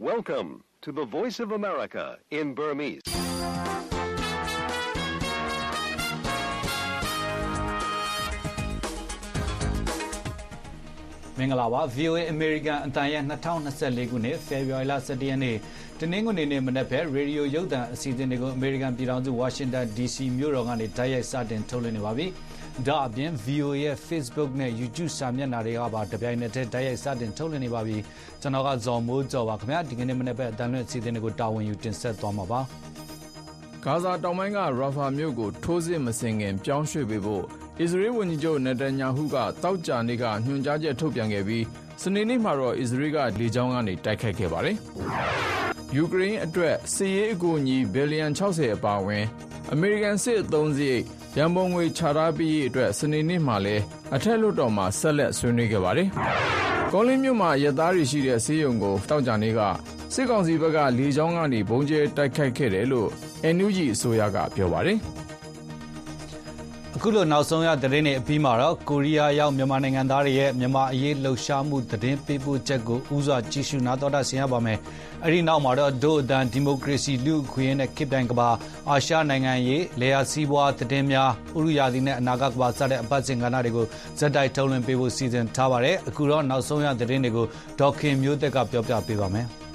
Welcome to the Voice of America in Burmese. ။မင်္ဂလာပါ VOA American အတန်ရဲ့2024ခုနှစ်ဖေဖော်ဝါရီလ17ရက်နေ့တနင်္ဂနွေနေ့မနက်ဖက်ရေဒီယိုရုပ်သံအစီအစဉ်တွေကို American ပြည်ထောင်စု Washington DC မြို့တော်ကနေတိုက်ရိုက်စတင်ထုတ်လွှင့်နေပါပြီ။ဒါအပြင် VOA ရဲ့ Facebook နဲ့ YouTube စာမျက်နှာတွေကပါတပြိုင်နက်တည်းတိုက်ရိုက်စတင်ထုတ်လွှင့်နေပါပြီ။ကျွန်တော်ကဇော်မိုးကျော်ပါခင်ဗျာဒီကနေ့မနက်ဖက်အတန်လွှင့်အစီအစဉ်တွေကိုတာဝန်ယူတင်ဆက်သွားမှာပါ။ဂါဇာတောင်ပိုင်းကရာဖာမြို့ကိုထိုးစစ်မဆင်ခင်ပြောင်းရွှေ့ပေးဖို့အစ္စရေးဝန်ကြီးချုပ်နေတန်ယာဟုကတောက်ကြနေ့ကညွှန်ကြားချက်ထုတ်ပြန်ခဲ့ပြီးစနေနေ့မှာတော့အစ္စရေးကလေကြောင်းကနေတိုက်ခိုက်ခဲ့ပါတယ်။ယူကရိန်းအတွက်စစ်ရေးအကူအညီဘီလီယံ60အပါအဝင်အမေရိကန်စစ်အသုံးစရိတ်ရန်ပုံငွေချထားပြီးအတွက်စနေနေ့မှာလည်းအထက်လွှတ်တော်မှာဆက်လက်ဆွေးနွေးခဲ့ပါတယ်။ကောလင်းမြို့မှာရသားတွေရှိတဲ့ဆေးရုံကိုတောက်ကြနေ့ကစစ်ကောင်စီဘက်ကလေကြောင်းကနေဘုံကျဲတိုက်ခိုက်ခဲ့တယ်လို့ NUG အစိုးရကပြောပါတယ်။အခုလိုနောက်ဆုံးရသတင်းတွေအပြီးမှာတော့ကိုရီးယားရောက်မြန်မာနိုင်ငံသားတွေရဲ့မြန်မာအရေးလှုပ်ရှားမှုသတင်းပေးပို့ချက်ကိုဦးစွာကြည့်ရှုနားတော်တာဆင်ရပါမယ်။အဲဒီနောက်မှာတော့ဒို့အတန်ဒီမိုကရေစီလူ့အခွင့်အရေးနဲ့ခေတ်တိုင်းကဘာအာရှနိုင်ငံရေးလေယာစီးပွားသတင်းများဥရိယာသီနဲ့အနာဂတ်ကဘာစတဲ့အပတ်စဉ်ကဏ္ဍတွေကိုဇက်တိုက်ထုတ်လွှင့်ပေးဖို့စီစဉ်ထားပါတယ်။အခုတော့နောက်ဆုံးရသတင်းတွေကိုဒေါက်ခင်မျိုးသက်ကပြောပြပေးပါမယ်။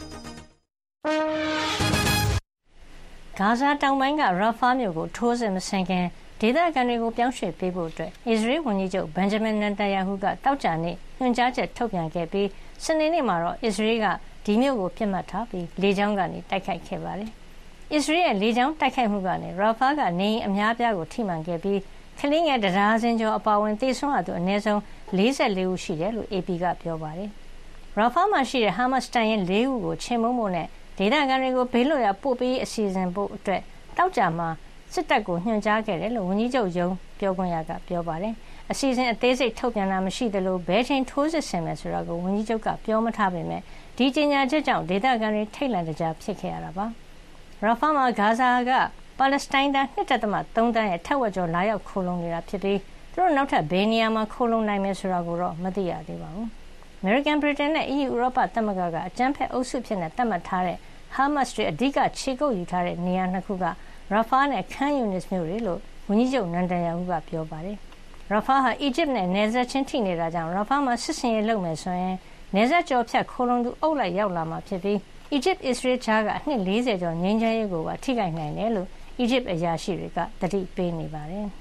ဂါဇာတောင်ပိုင်းကရာဖာမြို့ကိုထိုးစစ်မဆင်ခင်ဒေသခံတွေကိုပြောင်းရွှေ့ပေးဖို့အတွက်အစ္စရေးဝန်ကြီးချုပ်ဘန်ဂျမင်နန်တန်ယာဟုကတောက်ကြနေ့ညွှန်ကြားချက်ထုတ်ပြန်ခဲ့ပြီးစနေနေ့မှာတော့အစ္စရေးကဒီမြို့ကိုပြစ်မှတ်ထားပြီးလေကြောင်းကနေတိုက်ခိုက်ခဲ့ပါတယ်။အစ္စရေးရဲ့လေကြောင်းတိုက်ခိုက်မှုကနေရာဖာကနေအများပြားကိုထိမှန်ခဲ့ပြီးကလေးငယ်တရားစင်ကျော်အပါအဝင်သေဆုံးရသူအနည်းဆုံး44ဦးရှိတယ်လို့ AP ကပြောပါတယ်။ရာဖာမှာရှိတဲ့ဟာမတ်စ်တိုင်ရင်4ဦးကိုချေမှုန်းဖို့နဲ့ဒေသခံတွေကိုဘေးလွတ်ရာပို့ပေးအစီအစဉ်ဖို့အတွက်တောက်ကြမှာစစ်တပ်ကိုညွှန်ကြားခဲ့တယ်လို့ဝန်ကြီးချုပ်ယုံပြောခွင့်ရကပြောပါတယ်။အစီအစဉ်အသေးစိတ်ထုတ်ပြန်တာမရှိသလိုဘယ်ချိန်ထိုးစစ်ဆင်မယ်ဆိုတာကိုဝန်ကြီးချုပ်ကပြောမထားပေမဲ့ဒီကြေညာချက်ကြောင့်ဒေသခံတွေထိတ်လန့်တကြားဖြစ်ခဲ့ရတာပါ။ရာဖာမှာဂါဇာကပါလက်စတိုင်းသား 2.3 သန်းရဲ့ထက်ဝက်ကျော်လာရောက်ခိုလုံနေတာဖြစ်ပြီးသူတို့နောက်ထပ်ဘယ်နေရာမှာခိုလုံနိုင်မယ်ဆိုတာကိုတော့မသိရသေးပါဘူး။ American Britain နဲ့ EU ဥရောပသမဂ္ဂကအကြမ်းဖက်အုပ်စုဖြစ်နေသတ်မှတ်ထားတဲ့ဟာမတ်စ်တွေအဓိကခြေကုပ်ယူထားတဲ့နေရာနှစ်ခုကရာဖာနဲ့ခန်းယူနစ်မြို့တွေလို့ဝန်ကြီးချုပ်နန်တန်ယာဟုကပြောပါတယ်။ရာဖာဟာအီဂျစ်နဲ့နယ်စပ်ချင်းထိနေတာကြောင့်ရာဖာမှာစစ်စင်ရေးလုပ်မယ်ဆိုရင်နယ်စပ်ကျော်ဖြတ်ခိုလုံသူအုပ်လိုက်ရောက်လာမှာဖြစ်ပြီးအီဂျစ်-အစ္စရေးကြားကအနှစ်40ကျော်ငြိမ်းချမ်းရေးကိုပါထိခိုက်နိုင်တယ်လို့အီဂျစ်အရာရှိတွေကသတိပေးနေပါတယ်။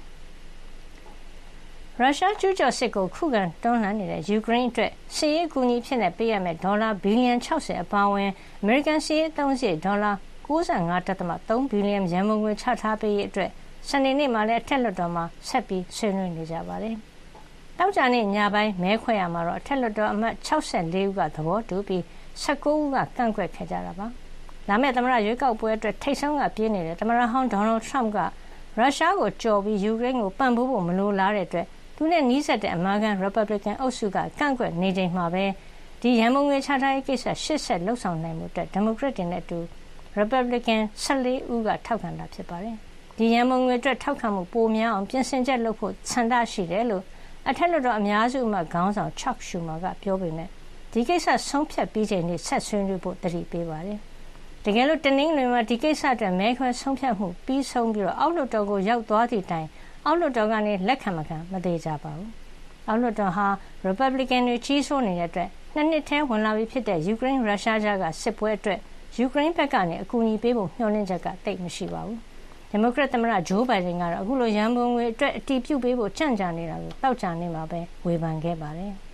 ရုရှားကျူးကျော်စစ်ကိုခုခံတွန်းလှန်နေတဲ့ယူကရိန်းအတွက်စစ်ရေးအကူအညီဖြစ်နေပေးရမယ့်ဒေါ်လာဘီလီယံ60အပါအဝင်အမေရိကန်စစ်ရေးအသုံးစရိတ်ဒေါ်လာ95.3 ဘီလီယံရန်ပုံငွေချထားပေးရေးအတွက်စနေနေ့မှာလည်းအထက်လွှတ်တော်မှာဆက်ပြီးဆွေးနွေးနေကြပါတယ်။တောက်ကြနေ့ညပိုင်းမဲခွဲရမှာတော့အထက်လွှတ်တော်အမတ်64ဦးကသဘောတူပြီး19ဦးကကန့်ကွက်ခဲ့ကြတာပါ။လာမယ့်သမ္မတရွေးကောက်ပွဲအတွက်ထိတ်ဆုံးကပြေးနေတဲ့သမ္မတဟောင်းဒေါ်နယ်ထရမ့်ကရုရှားကိုကြော်ပြီးယူကရိန်းကိုပံ့ပိုးဖို့မလိုလားတဲ့အတွက်သူနဲ့နီးစပ်တဲ့အမေရိကန်ရီပတ်ဘလစ်ကန်အုပ်စုကကန့်ကွက်နေချိန်မှာပဲဒီရန်ပုံငွေချထားရေးကိစ္စရှေ့ဆက်လှုပ်ဆောင်နိုင်မှုအတွက်ဒီမိုကရက်တွေနဲ့အတူရီပတ်ဘလစ်ကန်14ဦးကထောက်ခံတာဖြစ်ပါတယ်။ဒီရန်ပုံငွေအတွက်ထောက်ခံမှုပိုများအောင်ပြင်ဆင်ချက်လုပ်ဖို့ဆန္ဒရှိတယ်လို့အထက်လွှတ်တော်အများစုအမတ်ခေါင်းဆောင် Chuck Schumer ကပြောပေမဲ့ဒီကိစ္စဆုံးဖြတ်ပြီးချိန်နေ့ဆက်ဆွေးနွေးဖို့တတိပေးပါတယ်။တကယ်လို့တနင်္ဂနွေမှာဒီကိစ္စအတွက်မဲခွဲဆုံးဖြတ်မှုပြီးဆုံးပြီးတော့အောက်လွှတ်တော်ကိုရောက်သွားသည့်တိုင်အောက်လွှတ်တော်ကနေလက်ခံမခံမသေးကြပါဘူး။အောက်လွှတ်တော်ဟာရီပတ်ဘလစ်ကန်တွေကြီးစိုးနေတဲ့အတွက်နှစ်ထဲဝင်လာပြီးဖြစ်တဲ့ယူကရိန်းရုရှားကြားကစစ်ပွဲအတွက်ယူကရိန်းဘက်ကနေအကူအညီပေးဖို့မျှော်လင့်ချက်ကတိတ်မရှိပါဘူး။ဒီမိုကရက်သမ္မတဂျိုးဘိုင်ဒန်ကတော့အခုလိုရန်ပုံငွေအတွက်အတည်ပြုပေးဖို့ကြံ့ကြာနေတာကိုတောက်ကြနေမှာပဲဝေဖန်ခဲ့ပါတယ်။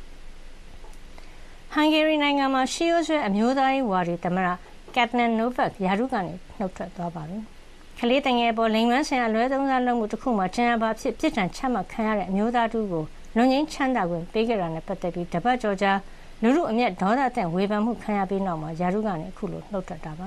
ဟန်ဂေရီနိုင်ငံမှာရှီယိုဆွဲအမျိုးသားရေးဝါဒီသမ္မတကက်တနန်နိုဗက်ယာရုကနေနှုတ်ထွက်သွားပါပြီ။ကလေးတငယ်ပေါ်လိင်မန်းဆိုင်ရာလွဲသုံးစားလုပ်မှုတစ်ခုမှကျန်ရပါဖြစ်ပြစ်ဒဏ်ချမှတ်ခံရတဲ့အမျိုးသားတူကိုလွန်ငင်းချမ်းသာခွင့်ပေးခဲ့တာနဲ့ပတ်သက်ပြီးတပတ်ကျော်ကြာလူမှုအမျက်ဒေါသတင့်ဝေဖန်မှုခံရပြီးနောက်မှာယာရုကနေအခုလိုနှုတ်ထွက်တာပါ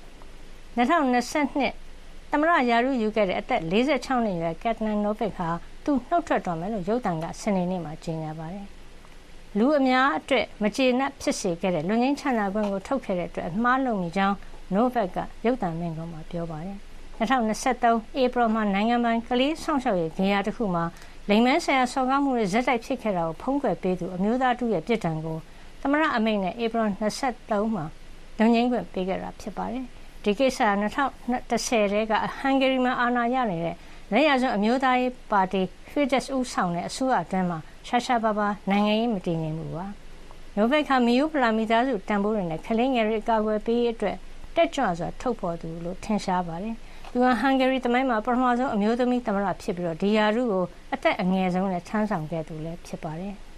2022သမ္မတယာရုယူခဲ့တဲ့အသက်46နှစ်အရွယ်ကက်တနန်နိုဗက်ဟာသူနှုတ်ထွက်တော်မယ်လို့ရုပ်သံကစနေနေ့မှာကြေညာပါတယ်လူအများအတွက်မကျေနပ်ဖြစ်စေခဲ့တဲ့လွန်ငင်းချမ်းသာခွင့်ကိုထုတ်ခဲ့တဲ့အတွက်အမှားလုပ်မိကြောင်းနိုဗက်ကရုပ်သံမိန့်ခွန်းမှာပြောပါတယ်2023ဧပြီမှာနိုင်ငံပိုင်ကလေးဆောင်ရှောက်ရေးဂေဟာတစ်ခုမှာလိင်မန်းဆိုင်ရာစော်ကားမှုတွေဇက်တိုက်ဖြစ်ခဲ့တာကိုဖုံးကွယ်ပေးသူအမျိုးသားတူရဲ့ပြစ်ဒဏ်ကိုသမ္မတအမိန့်နဲ့ဧပြီ23မှာလုံငင်းခွင့်ပေးခဲ့တာဖြစ်ပါတယ်။ဒီကိစ္စက2010ထဲကဟန်ဂေရီမှာအာဏာရနေတဲ့လက်ရစွန်းအမျိုးသားရေးပါတီ Fidesz ဦးဆောင်တဲ့အစိုးရအတွင်းမှာရှားပါးနိုင်ငံရေးမတည်ငြိမ်မှုပါ။နိုဘယ်ခါမီယိုဖလာမိသားစုတန်ဖိုးတွေနဲ့ကလေးငယ်တွေအကာအကွယ်ပေးရေးအတွက်တက်ကြွစွာထုတ်ဖော်သူလို့ထင်ရှားပါတယ်။သူကဟန်ဂေရီသမိုင်းမှာပထမဆုံးအမျိုးသမီးသမ္မတဖြစ်ပြီးဒီရာထူးကိုအသက်အငယ်ဆုံးနဲ့ထမ်းဆောင်ခဲ့သူလည်းဖြစ်ပါတယ်။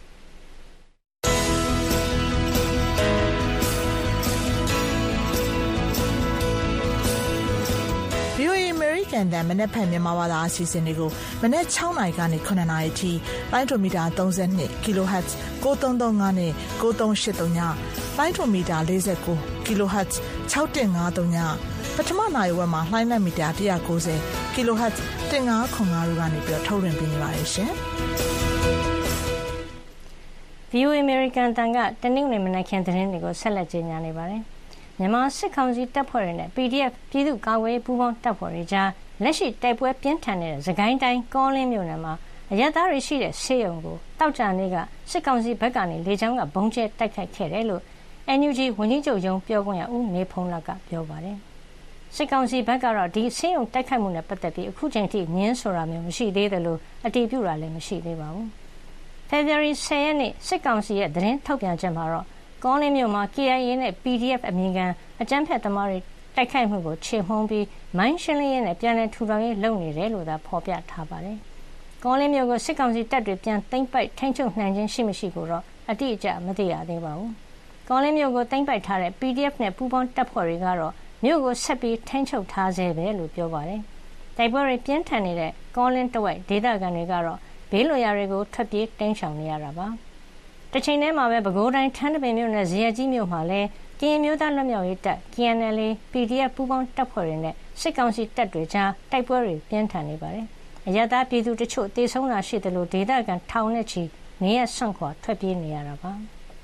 VOA American တန်မနေ့ဖက်မြန်မာဘာသာအစီအစဉ်တွေကိုမနေ့6နာရီကနေ9နာရီထိလိုင်းဒိုမီတာ32 kHz 9335နဲ့9383ညလိုင်းဒိုမီတာ49 kHz 6153ညပထမနာရီဝက်မှာလိုင်းလက်မီတာ190 kHz 1505တို့ကနေပြီးထုတ်လွှင့်ပေးနေပါတယ်ရှင်။ VOA American တန်ကတနင်္ဂနွေမနက်ခင်းသတင်းတွေကိုဆက်လက်ကြေညာနေပါတယ်။မြန်မာစစ်ကောင်စီတပ်ဖွဲ့တွေနဲ့ PDF ပြည်သူ့ကာကွယ်ရေးပူးပေါင်းတပ်ဖွဲ့တွေကြားလက်ရှိတိုက်ပွဲပြင်းထန်နေတဲ့စကိုင်းတိုင်းကောလင်းမြို့နယ်မှာအရပ်သားတွေရှိတဲ့ဆေးရုံကိုတောက်ကြနေ့ကစစ်ကောင်စီဘက်ကနေလေကြောင်းကဘုံကျဲတိုက်ခိုက်ခဲ့တယ်လို့ NUG ဝန်ကြီးချုပ်ရုံးပြောခွင့်ရဦးနေဖုံးလကပြောပါတယ်။စစ်ကောင်စီဘက်ကတော့ဒီဆေးရုံတိုက်ခိုက်မှုနဲ့ပတ်သက်ပြီးအခုချိန်ထိငင်းဆိုတာမျိုးမရှိသေးတယ်လို့အတည်ပြုတာလည်းမရှိသေးပါဘူး။ February 10 ရက်နေ့စစ်ကောင်စီရဲ့သတင်းထုတ်ပြန်ချက်မှာတော့ကောလင်းမြို့မှာ KIA နဲ့ PDF အမည်ခံအကြမ်းဖက်သမားတွေတိုက်ခိုက်မှုကိုခြေမှုန်းပြီးမိုင်းရှင်းလင်းရေးနဲ့ပြန်လည်ထူထောင်ရေးလုပ်နေတယ်လို့သာဖော်ပြထားပါတယ်။ကောလင်းမြို့ကိုစစ်ကောင်စီတပ်တွေပြန်သိမ်းပိုက်ထိန်းချုပ်နိုင်ခြင်းရှိမရှိကိုတော့အတိအကျမသိရသေးပါဘူး။ကောလင်းမြို့ကိုသိမ်းပိုက်ထားတဲ့ PDF နဲ့ပူးပေါင်းတပ်ဖွဲ့တွေကတော့မြို့ကိုဆက်ပြီးထိန်းချုပ်ထားဆဲပဲလို့ပြောပါတယ်။တိုက်ပွဲတွေပြင်းထန်နေတဲ့ကောလင်းတဝိုက်ဒေသခံတွေကတော့ဘေးလွရာတွေကိုထွက်ပြေးတိမ်းရှောင်နေရတာပါ။တချိန်တည်းမှာပဲပဲခူးတိုင်းထန်းတပင်မြို့နယ်ဇေယျကြီးမြို့မှာလည်းကရင်မျိုးသားလွတ်မြောက်ရေးတပ် KNLA PDF ပူးပေါင်းတပ်ဖွဲ့တွေနဲ့စစ်ကောင်စီတပ်တွေကြားတိုက်ပွဲတွေပြင်းထန်နေပါတယ်။အရပ်သားပြည်သူတချို့တေဆုံးတာရှိတယ်လို့ဒေသခံထောင်နဲ့ချီနေရဆွန့်ခွာထွက်ပြေးနေရတာပါ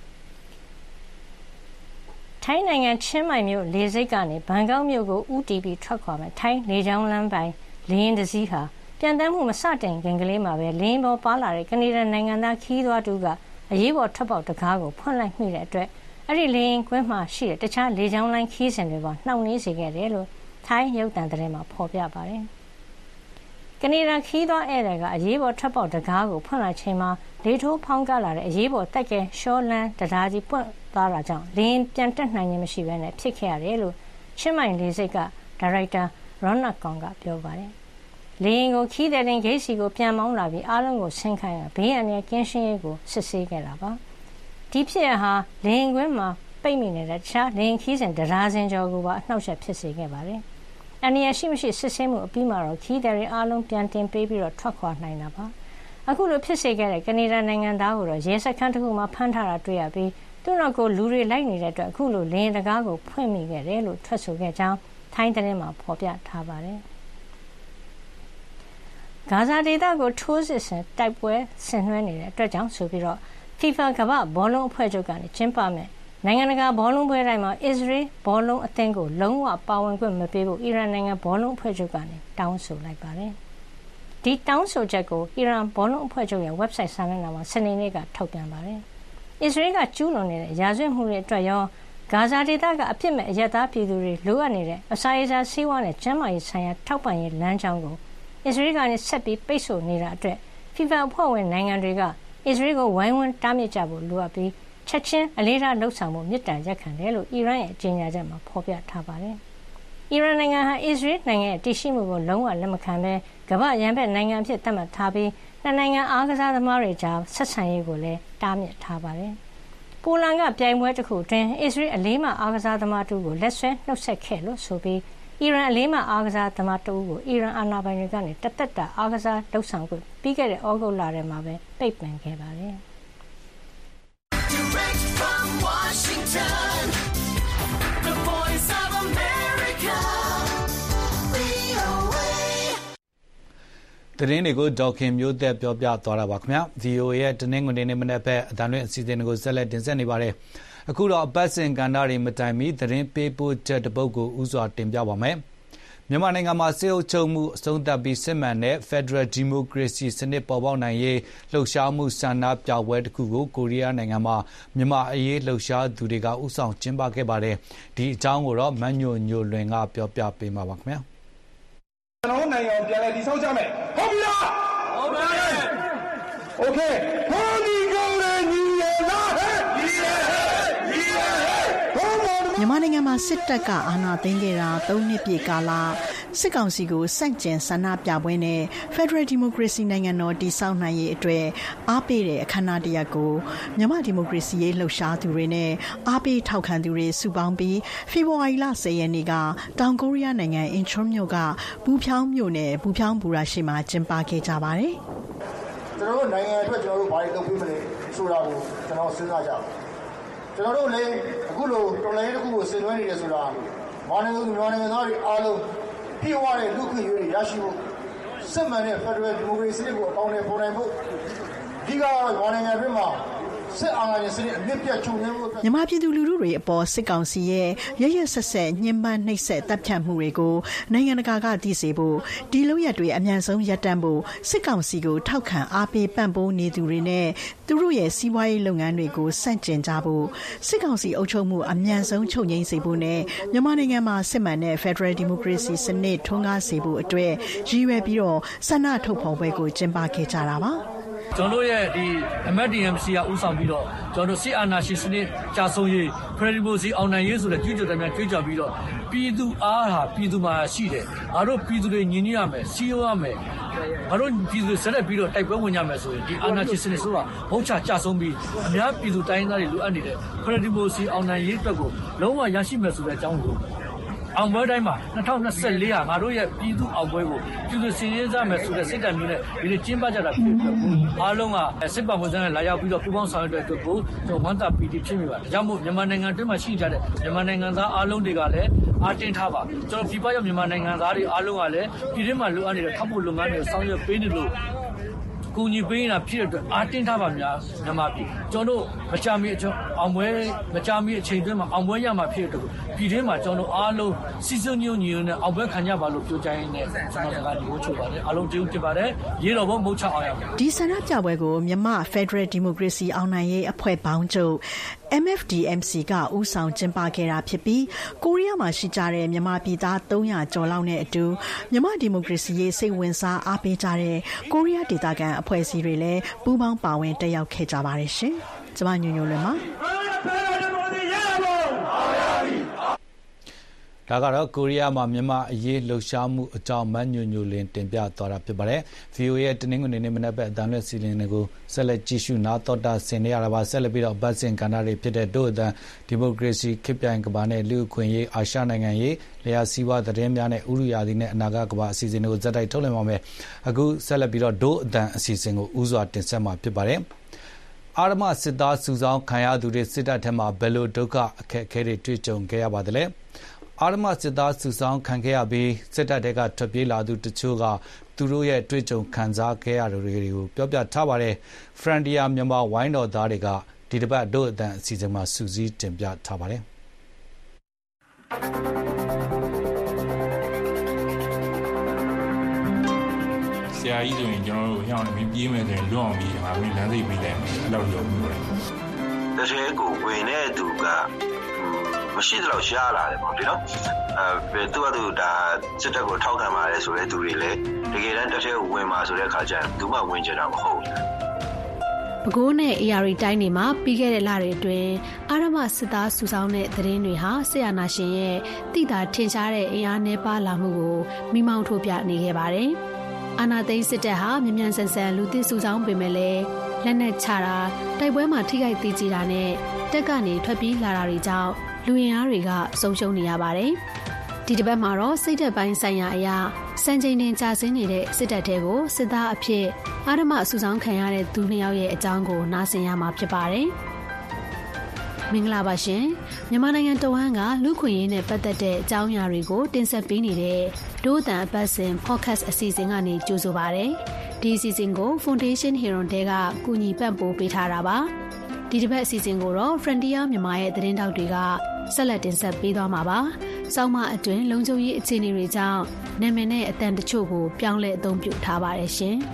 ။ထိုင်းနိုင်ငံချင်းမိုင်မြို့လေဆိပ်ကနေဘန်ကောက်မြို့ကိုဦးတည်ပြီးထွက်ခွာမယ်ထိုင်းလေကြောင်းလမ်းပိုင်လေယာဉ်တစ်စီးဟာပြန်တမ်းမှုမစတင်ခင်ကလေးမှာပဲလေယာဉ်ပေါ်ပါလာတဲ့ကနေဒါနိုင်ငံသားခီးသွွားတူကအရေးပေါ်ထွက်ပေါက်တကားကိုဖွင့်လိုက်မိတဲ့အတွက်အဲ့ဒီလေယာဉ်ကွင်းမှာရှိတဲ့တခြားလေကြောင်းလိုင်းခီးစဉ်တွေပါနှောင့်နှေးစေခဲ့တယ်လို့ထိုင်းရုပ်သံသတင်းမှာဖော်ပြပါတယ်။ကနေဒါခီးသွွားဧည့်သည်ကအရေးပေါ်ထွက်ပေါက်တကားကိုဖွင့်လိုက်ချိန်မှာလေထိုးဖောင်းကားလာတဲ့အရေးပေါ်တက်ကဲရှောလန်းတရားကြီးပွင့်သွားတာကြောင့်လေယာဉ်ပြန်တက်နိုင်ခြင်းမရှိဘဲနဲ့ဖြစ်ခဲ့ရတယ်လို့ချင်းမိုင်လေဆိပ်ကဒါရိုက်တာရောနတ်ကောင်ကပြောပါတယ်။လေယာဉ်ကိုခီးတဲ့တင်ဂိတ်စီကိုပြန်မောင်းလာပြီးအားလုံးကိုဆင်းခိုင်းရဘေးအန္တရာယ်ကင်းရှင်းရေးကိုစစ်ဆေးခဲ့တာပါ။ဒီဖြစ်ရဟာလေယာဉ်ကွင်းမှာပိတ်မိနေတဲ့တခြားလေယာဉ်ခီးစဉ်တရားစင်ကျော်ကိုပါအနှောက်အယှက်ဖြစ်စေခဲ့ပါတယ်။အန္တရာယ်ရှိမရှိစစ်ဆေးမှုအပြီးမှာတော့ခီးတဲ့တွေအားလုံးပြန်တင်ပေးပြီးတော့ထွက်ခွာနိုင်တာပါ။အခုလိုဖြစ်စေခဲ့တဲ့ကနေဒါနိုင်ငံသားကိုတော့ရဲစခန်းတစ်ခုမှာဖမ်းထားတာတွေ့ရပြီးသူ့နောက်ကိုလူတွေလိုက်နေတဲ့အတွက်အခုလိုလေယာဉ်တကားကိုဖွင့်မိခဲ့တယ်လို့ထွက်ဆိုခဲ့ကြောင်းထိုင်းသတင်းမှာဖော်ပြထားပါတယ်။ဂါဇာဒေသကိုထိုးစစ်ဆင်တိုက်ပွဲဆင်နွှဲနေတဲ့အတွက်ကြောင့်ဆိုပြီးတော့ FIFA ကမ္ဘာ့ဘောလုံးအဖွဲ့ချုပ်ကနေကျင်းပမယ်နိုင်ငံတကာဘောလုံးပွဲတိုင်းမှာအစ္စရေးဘောလုံးအသင်းကိုလုံးဝပါဝင်ခွင့်မပေးဖို့အီရန်နိုင်ငံဘောလုံးအဖွဲ့ချုပ်ကနေတောင်းဆိုလိုက်ပါတယ်။ဒီတောင်းဆိုချက်ကိုအီရန်ဘောလုံးအဖွဲ့ချုပ်ရဲ့ website စာမျက်နှာမှာစနေနေ့ကထုတ်ပြန်ပါတယ်။အစ္စရေးကကျူးလွန်နေတဲ့ရာဇဝတ်မှုတွေအတွက်ရောဂါဇာဒေသကအပြစ်မဲ့အရပ်သားပြည်သူတွေလိုအပ်နေတဲ့အစာရေစာဆေးဝါးနဲ့ကျန်းမာရေးဆိုင်ရာထောက်ပံ့ရေးလမ်းကြောင်းကိုအစ္စရေးကနေဆက်ပြီးပိတ်ဆို့နေတာအတွက် FIFA အဖွဲ့ဝင်နိုင်ငံတွေကအစ္စရေးကိုဝိုင်းဝန်းတားမြစ်ကြဖို့လိုအပ်ပြီးချက်ချင်းအလေးထားလှုပ်ဆောင်မှုမြစ်တမ်းရက်ခံတယ်လို့အီရန်ရဲ့ကြေညာချက်မှာဖော်ပြထားပါတယ်။အီရန်နိုင်ငံဟာအစ္စရေးနိုင်ငံရဲ့တည်ရှိမှုကိုလုံးဝလက်မခံဘဲကမ္ဘာ့ရန်ဘက်နိုင်ငံအဖြစ်သတ်မှတ်ထားပြီးနှစ်နိုင်ငံအားကစားသမားတွေကြားဆက်ဆံရေးကိုလည်းတားမြစ်ထားပါတယ်။ပိုလန်ကပြိုင်ပွဲတစ်ခုတွင်အစ္စရေးအလေးမှအားကစားသမားတူကိုလက်ဆွဲနှုတ်ဆက်ခဲ့လို့ဆိုပြီးအီရန်အလေးမှအားကစားသမားတူကိုအီရန်အာဏာပိုင်တွေကနေတသက်တာအားကစားလှုပ်ဆောင်ခွင့်ပြီးခဲ့တဲ့ဩဂုတ်လထဲမှာပဲပိတ်ပင်ခဲ့ပါတယ်။ Direct from Washington, the voice of America, VOA. သတင်းတွေကိုဒေါက်ခင်မျိုးသက်ပြောပြသွားတာပါခင်ဗျာ VOA ရဲ့တနင်္ဂနွေနေ့မနက်ဘက်အတန်လွင့်အစီအစဉ်တွေကိုဆက်လက်တင်ဆက်နေပါတယ်အခုတော့အပတ်စဉ်ကဏ္ဍတွေမတိုင်မီသတင်းပေးပို့ချက်တစ်ပုဒ်ကိုဥစွာတင်ပြပါမယ်မြန်မာနိုင်ငံမှာစစ်အုပ်ချုပ်မှုအဆုံးသတ်ပြီးစစ်မှန်တဲ့ Federal Democracy စနစ်ပေါ်ပေါက်နိုင်ရေးလှုပ်ရှားမှုဆန္ဒပြပွဲတစ်ခုကိုကိုရီးယားနိုင်ငံမှာမြန်မာအရေးလှုပ်ရှားသူတွေကဥဆောင်ကျင်းပခဲ့ပါတယ်။ဒီအကြောင်းကိုတော့မညိုညိုလွင်ကပြောပြပေးမှာပါခင်ဗျာ။ကျွန်တော်နိုင်ငံပြန်လဲတည်ဆောက်ကြမယ်။ဟုတ်ပြီလား။ဟုတ်ပါပြီ။ Okay ။ဟောဒီကောင်ရဲ့ညီရလားဟဲ့။ညီရဟဲ့။ညီရဟဲ့။မြန်မာနိုင်ငံမှာစစ်တပ်ကအာဏာသိမ်းခဲ့တာ3နှစ်ပြည့်ကာလစစ်ကောင်စီကိုစန့်ကျင်ဆန္ဒပြပွဲနဲ့ Federal Democracy နိုင်ငံတော်တည်ဆောက်နိုင်ရေးအတွက်အားပေးတဲ့အခမ်းအနားတစ်ရပ်ကိုမြန်မာဒီမိုကရေစီရေးလှုပ်ရှားသူတွေနဲ့အားပေးထောက်ခံသူတွေစုပေါင်းပြီးဖေဖော်ဝါရီလ10ရက်နေ့ကတောင်ကိုရီးယားနိုင်ငံအင်ချွန်းမြို့ကဘူဖြောင်းမြို့နယ်ဘူဖြောင်းဘူရာရှိမှာကျင်းပခဲ့ကြပါတယ်။ကျွန်တော်တို့နိုင်ငံအတွက်ကျွန်တော်တို့ဘာတွေလုပ်ပေးမလဲဆိုတာကိုကျွန်တော်စဉ်းစားကြပါကျွန်တော်တို့လည်းအခုလိုတော်လှန်ရေးတစ်ခုကိုဆင်နွှဲနေတယ်ဆိုတာမြန်မာနိုင်ငံသားတွေအားလုံးပြည်ဝတဲ့လူ့ခွင့်ရေးတွေရရှိဖို့စစ်မှန်တဲ့ Federal Democracy ကိုအကောင်းနဲ့ပေါ်နိုင်ဖို့ဒီကမြန်မာနိုင်ငံအတွင်းမှာစစ်အာဏာရှင်စနစ်အမြင့်ပြတ်ချုပ်ငြိမ်းဖို့မြန်မာပြည်သူလူထုတွေအပေါ်စစ်ကောင်စီရဲ့ရရဆက်ဆက်ညှဉ်းပန်းနှိပ်စက်တပ်ဖြတ်မှုတွေကိုနိုင်ငံတကာကသိစေဖို့ဒီလုပ်ရက်တွေအမြန်ဆုံးရပ်တန့်ဖို့စစ်ကောင်စီကိုထောက်ခံအားပေးပံ့ပိုးနေသူတွေနဲ့သူတို့ရဲ့စီးပွားရေးလုပ်ငန်းတွေကိုစန့်ကျင်ကြဖို့စစ်ကောင်စီအုပ်ချုပ်မှုအမြန်ဆုံးချုပ်ငြိမ်းစေဖို့နဲ့မြန်မာနိုင်ငံမှာစစ်မှန်တဲ့ Federal Democracy စနစ်ထွန်းကားစေဖို့အတွက်ရည်ရွယ်ပြီးတော့ဆန္ဒထုတ်ဖော်ပွဲကိုကျင်းပခဲ့ကြတာပါကျွန်တော်ရဲ့ဒီ MDMC ကဥဆောင်ပြီးတော့ကျွန်တော်စစ်အာဏာရှင်စနစ်ကြာဆုံးရေး Federal Democracy အောင်နိုင်ရေးဆိုတဲ့ကြွေးကြော်တယ်များကြွေးကြော်ပြီးတော့ပြည်သူအားဟာပြည်သူမှာရှိတယ်ငါတို့ပြည်သူတွေညီညွတ်ရမယ်စီးရုံးရမယ်ငါတို့ပြည်သူဆက်လက်ပြီးတော့တိုက်ပွဲဝင်ကြမယ်ဆိုရင်ဒီအာဏာရှင်စနစ်ဆိုတာဘုံချကြာဆုံးပြီးအများပြည်သူတိုင်းသားတွေလိုအပ်နေတဲ့ Federal Democracy အောင်နိုင်ရေးအတွက်ကိုလုံးဝရရှိမယ်ဆိုတဲ့အကြောင်းကိုအောင်ပွဲတိုင်းမှာ2024ဟာငါတို့ရဲ့ပြည်သူအောင်ပွဲကိုပြည်သူစင်ရေးစားမယ်ဆိုတဲ့စိတ်ဓာတ်မျိုးနဲ့ဒီနေ့ကျင်းပကြတာဖြစ်ပြီးအားလုံးကစစ်ပံဝန်ထမ်းနဲ့လာရောက်ပြီးတော့ပူးပေါင်းဆောင်ရွက်တဲ့အတွက်ကိုကျွန်တော်ဝမ်းသာပီတိဖြစ်မိပါတယ်။ဒါကြောင့်မို့မြန်မာနိုင်ငံအတွင်းမှာရှိကြတဲ့မြန်မာနိုင်ငံသားအားလုံးတွေကလည်းအားတင်းထားပါကျွန်တော်ပြည်ပရောက်မြန်မာနိုင်ငံသားတွေအားလုံးကလည်းပြည်တွင်းမှာလိုအပ်နေတဲ့ထောက်ပို့လုပ်ငန်းတွေဆောင်ရွက်ပေးနေလို့ကူညီပေးနေတာဖြစ်တဲ့အတွက်အားတင်းထားပါများမြန်မာပြည်ကျွန်တော်မချမီအောင်ပွဲမချမီအချိန်တွင်းမှာအောင်ပွဲရမှာဖြစ်တဲ့အတွက်ပြည်တွင်းမှာကျွန်တော်အားလုံးစီစုံညွညွနဲ့အောင်ပွဲခံကြပါလို့ပြောကြရင်းနဲ့ကျွန်တော်စကားပြောချင်ပါတယ်အားလုံးကျေးဇူးတင်ပါတယ်ရေတော်ဘုံမုတ်ချအောင်ရပါဒီဆန္ဒပြပွဲကိုမြန်မာ Federal Democracy အောင်နိုင်ရေးအဖွဲ့ပေါင်းချုပ် MFDMC ကဦးဆောင်ကျင်းပခဲ့တာဖြစ်ပြီးကိုရီးယားမှာရှိကြတဲ့မြန်မာပြည်သား300ကျော်လောက်နဲ့အတူမြန်မာဒီမိုကရေစီရေးစိတ်ဝင်စားအားပေးကြတဲ့ကိုရီးယားဒေသခံအဖွဲ့အစည်းတွေလည်းပူးပေါင်းပါဝင်တက်ရောက်ခဲ့ကြပါတယ်ရှင်။ကျွန်မညိုညိုလွင်ပါဒါကတော့ကိုရီးယားမှာမြန်မာအရေးလှုပ်ရှားမှုအကြောင်းမညိုညိုလင်းတင်ပြသွားတာဖြစ်ပါတယ်။ VOA ရဲ့တနင်္ဂနွေနေ့မနက်ဘက်အတန်းလွှင့်စီစဉ်တွေကိုဆက်လက်ကြည့်ရှုနားတော်တာဆင်နေရတာပါဆက်လက်ပြီးတော့ဗတ်စင်ကဏ္ဍတွေဖြစ်တဲ့ဒို့အတန်းဒီမိုကရေစီခေတ်ပြိုင်ကမ္ဘာနဲ့လူ့အခွင့်အရေးအာရှနိုင်ငံရေးလျှာစီးပွားသတင်းများနဲ့ဥရုယာသီနဲ့အနာဂတ်ကမ္ဘာအစီအစဉ်တွေကိုဇက်တိုက်ထုတ်လွှင့်ပါမယ်။အခုဆက်လက်ပြီးတော့ဒို့အတန်းအစီအစဉ်ကိုဥစွာတင်ဆက်မှာဖြစ်ပါတယ်။အာရမစစ်သားစုဆောင်ခံရသူတွေစစ်တပ်ထဲမှာဘယ်လိုဒုက္ခအခက်အခဲတွေတွေ့ကြုံခဲ့ရပါသလဲ။အာရမစစ်သားစုဆောင်ခံခဲ့ရပြီးစစ်တပ်တွေကထွက်ပြေးလာသူတချို့ကသူတို့ရဲ့တွေ့ကြုံခံစားခဲ့ရတဲ့တွေကိုပြောပြထားပါတယ်။ Frontier မြန်မာဝိုင်းတော်သားတွေကဒီတစ်ပတ်ဒို့အတန်အစီအစဉ်မှာစူးစီးတင်ပြထားပါတယ်။ဆရာကြီးဆိုရင်ကျွန်တော်တို့ဟောင်းနေပြေးမယ်ဆိုရင်လွတ်အောင်ပြေးတယ်မှာမင်းလမ်းသိပ်ပြီးတယ်အဲ့လိုလုပ်ပြီးတယ်။တကယ်ကိုဝင်တဲ့သူကမရှိတော့ရှားလာတယ်ပေါ့ဒီနော်သူကသူဒါစစ်တပ်ကိုထောက်ခံပါတယ်ဆိုတဲ့သူတွေလည်းတကယ်တမ်းတစ်ထည့်ဝင်มาဆိုတဲ့အခါကျရင်သူမှဝင်ကြတာမဟုတ်ဘူးပဲခူးနဲ့ AR တိုင်းတွေမှာပြီးခဲ့တဲ့လတွေအတွင်းအာရမစစ်သားစုဆောင်းတဲ့သတင်းတွေဟာဆရာနာရှင်ရဲ့တိတာထင်ရှားတဲ့အင်အားနှဲပါလာမှုကိုမိမောင်းထိုးပြနေခဲ့ပါတယ်။အာနာသိန်းစစ်တပ်ဟာမြ мян ဆန်ဆန်လူသစ်စုဆောင်းပေမဲ့လည်းလက်နက်ချတာတိုက်ပွဲမှာထိခိုက်သေးကြတာနဲ့တက်ကနေထွက်ပြေးလာတာတွေကြောင့်လူရင်အားတွေကဆုံးရှုံးနေရပါတယ်။ဒီတစ်ပတ်မှာတော့စိတ်သက်ပိုင်းဆိုင်ရာအရာစံချိန်တင်ကြာဆင်းနေတဲ့စစ်တပ်တွေကိုစစ်သားအဖြစ်အာရမစုဆောင်းခံရတဲ့သူနှစ်ယောက်ရဲ့အကြောင်းကိုနားဆင်ရမှာဖြစ်ပါတယ်။မင်္ဂလာပါရှင်။မြန်မာနိုင်ငံတဝန်းကလူခွင့်ရေးနဲ့ပတ်သက်တဲ့အကြောင်းအရာတွေကိုတင်ဆက်ပေးနေတဲ့ဒို့တန်အပတ်စဉ် podcast အစီအစဉ်ကနေကြိုဆိုပါရစေ။ဒီအစီအစဉ်ကို Foundation Hero တဲကကူညီပံ့ပိုးပေးထားတာပါ။ဒီတစ်ပတ်အစီအစဉ်ကိုတော့ Frontier မြန်မာရဲ့သတင်းတောက်တွေကဆက်လက်တင်ဆက်ပေးသွားမှာပါ။စောင်းမအတွင်းလုံခြုံရေးအခြေအနေတွေကြောင့်နာမည်နဲ့အတန်တချို့ကိုပြောင်းလဲအသုံးပြုထားပါတယ်ရှင်။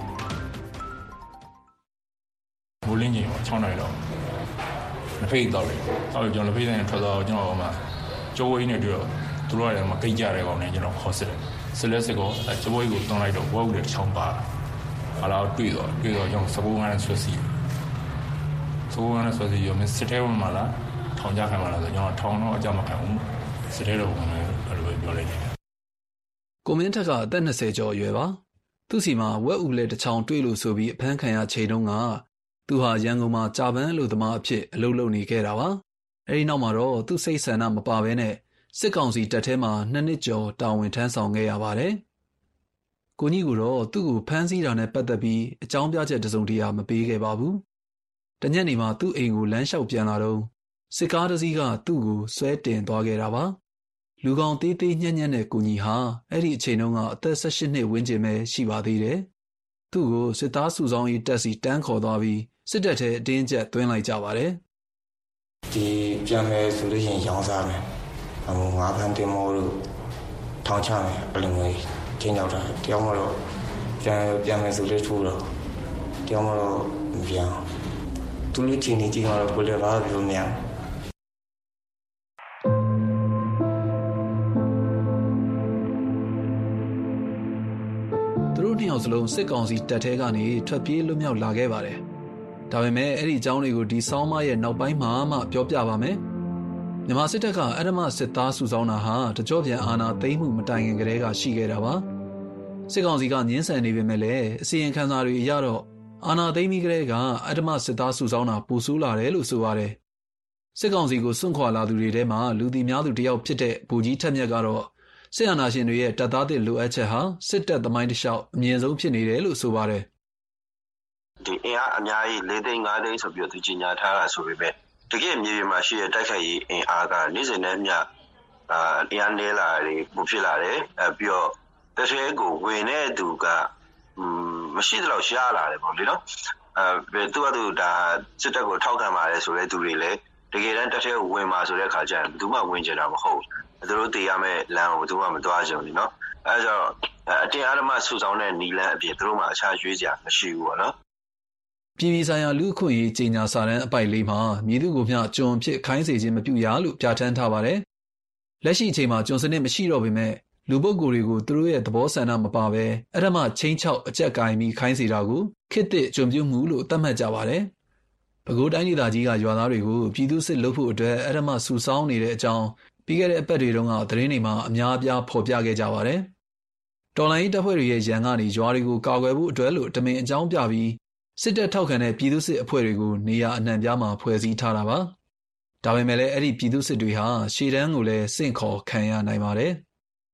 မိုးလင်းကြီး6နာရီတော့လက်ဖိတ်တော့တယ်။ဆောက်ကျွန်တော်လက်ဖိတ်တိုင်းထွက်တော့ကျွန်တော်မှကျိုးဝင်းနေတွေ့တော့သူတို့ကလည်းမကိတ်ကြတဲ့ကောင်နဲ့ကျွန်တော်ခေါ်စစ်တယ်။စစ်လက်စစ်ကိုကျိုးဝင်းကိုတွန်းလိုက်တော့ဝက်ဦးတဲ့ချောင်းပါ။ဟာလာတွေ့တော့ကျွန်တော်စပိုးငါးနဲ့ဆွဲစီ။စပိုးငါးနဲ့ဆွဲစီရောမစစ်တဲဝင်မှာလားထောင်ကြခံမှာလားဆိုကျွန်တော်ထောင်တော့အကြမခံဘူး။စစ်တဲတော့ဝင်မယ်အဲ့လိုပဲပြောလိုက်တယ်။ကိုမင်းထက်ကအသက်20ကျော်အရွယ်ပါ။သူ့စီမှာဝက်ဦးလက်တစ်ချောင်းတွေ့လို့ဆိုပြီးအဖမ်းခံရချိန်တုန်းကသူဟာရန်ကုန်မှာကြာပန်းလူသမားအဖြစ်အလုပ်လုပ်နေခဲ့တာပါ။အဲဒီနောက်မှာတော့သူ့စိတ်ဆန္ဒမပါဘဲနဲ့စစ်ကောင်စီတပ်ထဲမှာ2နှစ်ကျော်တာဝန်ထမ်းဆောင်ခဲ့ရပါတယ်။ကိုကြီးကတော့သူ့ကိုဖမ်းဆီးတာနဲ့ပတ်သက်ပြီးအကြောင်းပြချက်တစုံတရာမပေးခဲ့ပါဘူး။တညနေမှာသူ့အိမ်ကိုလမ်းလျှောက်ပြန်လာတော့စစ်ကားတစ်စီးကသူ့ကိုဆွဲတင်သွားခဲ့တာပါ။လူကောင်သေးသေးညံ့ညံ့တဲ့ကိုကြီးဟာအဲ့ဒီအချိန်တုန်းကအသက်18နှစ်ဝန်းကျင်ပဲရှိပါသေးတယ်။သူ့ကိုစစ်သားစုဆောင်ရေးတပ်စီတန်းခေါ်သွားပြီးစစ်တပ်ထဲအတင်းကျပ်သွင်းလိုက်ကြပါတယ်။ဒီပြန်မယ်ဆိုလို့ရှိရင်ရောင်းစားမယ်။ငါးဖန်တင်မောတို့ထောင်ချမယ်ဘယ်လိုမျိုးချင်းရောက်တာတယောက်မှတော့ပြန်မယ်ဆိုလို့ထိုးတော့တယောက်မှတော့မပြန်။သူတို့ချင်းနေကြည့်တော့ဘယ်လိုပါပြောမလဲ။သူတို့နှစ်ယောက်စလုံးစစ်ကောင်စီတပ်ထဲကနေထွက်ပြေးလွတ်မြောက်လာခဲ့ပါတယ်။ဒါပေမဲ့အဲ့ဒီအကြောင်းတွေကိုဒီဆောင်းမရဲ့နောက်ပိုင်းမှာမှပြောပြပါမယ်။မြန်မာစစ်တပ်ကအဓမ္မစစ်သားစုဆောင်းတာဟာတကြောပြန်အာဏာသိမ်းမှုမတိုင်ခင်ကတည်းကရှိခဲ့တာပါ။စစ်ကောင်စီကငင်းဆန်နေပေမဲ့လည်းအစီရင်ခံစာတွေအရတော့အာဏာသိမ်းပြီးကတည်းကအဓမ္မစစ်သားစုဆောင်းတာပိုဆိုးလာတယ်လို့ဆိုပါတယ်။စစ်ကောင်စီကိုစွန့်ခွာလာသူတွေထဲမှာလူသိများသူတယောက်ဖြစ်တဲ့ဗိုလ်ကြီးထက်မြတ်ကတော့စစ်အာဏာရှင်တွေရဲ့တပ်သားတွေလိုအပ်ချက်ဟာစစ်တပ်သမိုင်းတစ်လျှောက်အမြင့်ဆုံးဖြစ်နေတယ်လို့ဆိုပါတယ်။ဒီအင်အားအများကြီး4သိန်း5သိန်းဆိုပြီးသူကြီးညာထားတာဆိုပေမဲ့တကယ်မြေပြင်မှာရှိတဲ့တိုက်ခိုက်ရေးအင်အားကနေ့စဉ်နဲ့မျှအင်အားနည်းလာတယ်ပိုဖြစ်လာတယ်ပြီးတော့တစ်ထဲကိုဝင်တဲ့သူကမရှိသလောက်ရှားလာတယ်ပေါ့လေနော်သူကသူဒါစစ်တပ်ကိုထောက်ခံပါတယ်ဆိုတဲ့သူတွေလည်းတကယ်တမ်းတစ်ထဲကိုဝင်มาဆိုတဲ့အခါကျရင်ဘယ်သူမှဝင်ကြတာမဟုတ်ဘူးသူတို့တည်ရမယ့်လမ်းကိုဘယ်သူမှမသွားကြဘူးနော်အဲဒါကြောင့်အတင်းအဓမ္မဆူဆောင်တဲ့နီလန်းအပြင်သူတို့မှအခြားရွေးကြမရှိဘူးပေါ့နော်ပြည်ပြည်ဆိုင်ရာလူ့အခွင့်အရေးကြေညာစာတမ်းအပိုက်လေးမှာမည်သူကိုမျှကျွန်ဖြစ်ခိုင်းစေခြင်းမပြုရလို့ပြဋ္ဌာန်းထားပါတယ်။လက်ရှိအချိန်မှာကျွန်စနစ်မရှိတော့ပေမဲ့လူပုဂ္ဂိုလ်တွေကိုသူတို့ရဲ့သဘောဆန္ဒမပါဘဲအဓမ္မချင်းချောက်အကြက်ကိုင်းပြီးခိုင်းစေတာကိုခေတ်သစ်ကျွန်ပြုမှုလို့သတ်မှတ်ကြပါတယ်။ပဲခူးတိုင်းဒေသကြီးကရွာသားတွေကိုပြည်သူစစ်လုပ်ဖို့အတွက်အဓမ္မဆူဆောင်းနေတဲ့အကြောင်းပြီးခဲ့တဲ့အပတ်တွေတုန်းကသတင်းတွေမှာအများအပြားဖော်ပြခဲ့ကြပါတယ်။တော်လိုင်းတပ်ဖွဲ့တွေရဲ့ရန်ကနေရွာတွေကိုကာကွယ်ဖို့အတွက်လို့တမင်အကြောင်းပြပြီးစစ်တပ်ထောက်ခံတဲ့ပြည်သူစစ်အဖွဲ့တွေကိုနေရာအနှံ့ပြားမှာဖွဲ့စည်းထားတာပါ။ဒါပေမဲ့လည်းအဲ့ဒီပြည်သူစစ်တွေဟာရှေ့တန်းကိုလည်းစင့်ခေါ်ခံရနိုင်ပါတယ်။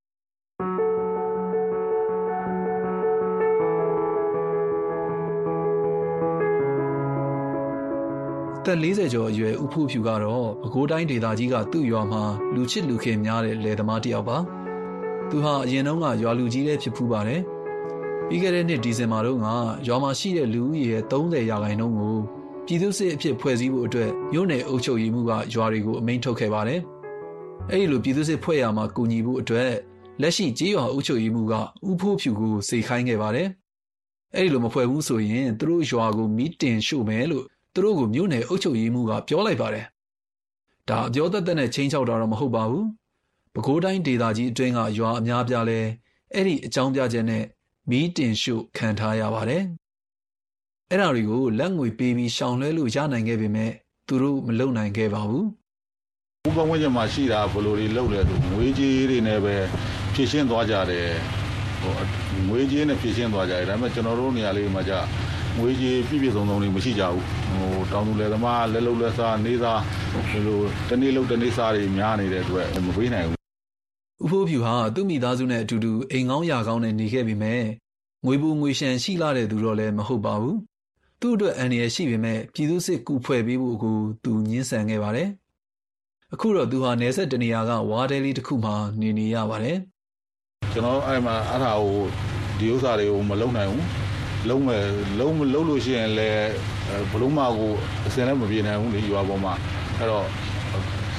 သက်40ကျော်အရွယ်ဦးဖူးဖြူကတော့ပဲခူးတိုင်းဒေသကြီးကသူ့ရွာမှာလူချစ်လူခင်များတဲ့လယ်သမားတစ်ယောက်ပါ။သူဟာအရင်တုန်းကရွာလူကြီးတဲ့ဖြစ်ဖူးပါတယ်။ပြီးခဲ့တဲ့နှစ်ဒီဇင်ဘာတုန်းကရွာမှာရှိတဲ့လူဦးရေရဲ့30%ကိုပြည်သူ့စစ်အဖြစ်ဖွဲ့စည်းဖို့အတွက်မြို့နယ်အုပ်ချုပ်ရေးမှူးကရွာတွေကိုအမိန့်ထုတ်ခဲ့ပါတယ်။အဲဒီလိုပြည်သူ့စစ်ဖွဲ့ရမှာကူညီဖို့အတွက်လက်ရှိကြေးရွာအုပ်ချုပ်ရေးမှူးကဦးဖိုးဖြူကိုစေခိုင်းခဲ့ပါတယ်။အဲဒီလိုမဖွဲ့ဘူးဆိုရင်သူတို့ရွာကိုမီးတင်ရှို့မယ်လို့သူတို့ကိုမြို့နယ်အုပ်ချုပ်ရေးမှူးကပြောလိုက်ပါတယ်။ဒါအပြောသက်သက်နဲ့ချင်းချောက်တာတော့မဟုတ်ပါဘူး။ပဲခူးတိုင်းဒေသကြီးအတွင်းကရွာအများပြားလဲအဲ့ဒီအကြောင်းပြချက်နဲ့မီးတင်ရှို့ခံထားရပါတယ်။အဲ့ဒါတွေကိုလက်ငွေပေးပြီးရှောင်လွှဲလို့ရနိုင်ခဲ့ပေမဲ့သူတို့မလုပ်နိုင်ခဲ့ပါဘူး။ဘုံဘဝချင်းမှာရှိတာဘလိုတွေလုပ်လဲဆိုငွေကြေးတွေနဲ့ပဲဖြည့်ရှင်းသွားကြတယ်။ငွေကြေးနဲ့ဖြည့်ရှင်းသွားကြတယ်ဒါပေမဲ့ကျွန်တော်တို့နေရာလေးမှာじゃငွေကြေးပြည့်စုံတွေမရှိကြဘူး။တောင်သူလယ်သမားလက်လုပ်လက်စားနေစားဒီလိုတနေ့လုပ်တနေ့စားတွေများနေတဲ့အတွက်မပေးနိုင်ဘူး။ဦးဖိုးဖြူဟာသူ့မိသားစုနဲ့အတူတူအိမ်ကောင်းရာကောင်းနဲ့နေခဲ့ပေမဲ့ငွေပူငွေရှန်ရှိလာတဲ့သူတော့လည်းမဟုတ်ပါဘူး။သူ့အတွက်အန္တရာယ်ရှိပေမဲ့ပြည်သူစစ်ကူဖွဲ့ပေးဖို့ကိုသူညှင်းဆန်ခဲ့ပါတယ်။အခုတော့သူဟာနယ်ဆက်တနေရာကဝါးတဲလေးတစ်ခုမှနေရပါတယ်။ကျွန်တော်အဲ့မှာအဲ့ဒါကိုဒီဥစ္စာတွေကိုမလုပ်နိုင်ဘူး။လုံးလို့ရှိရင်လည်းဘလုံးမကိုအစင်လည်းမပြေနိုင်ဘူးလေရွာပေါ်မှာအဲ့တော့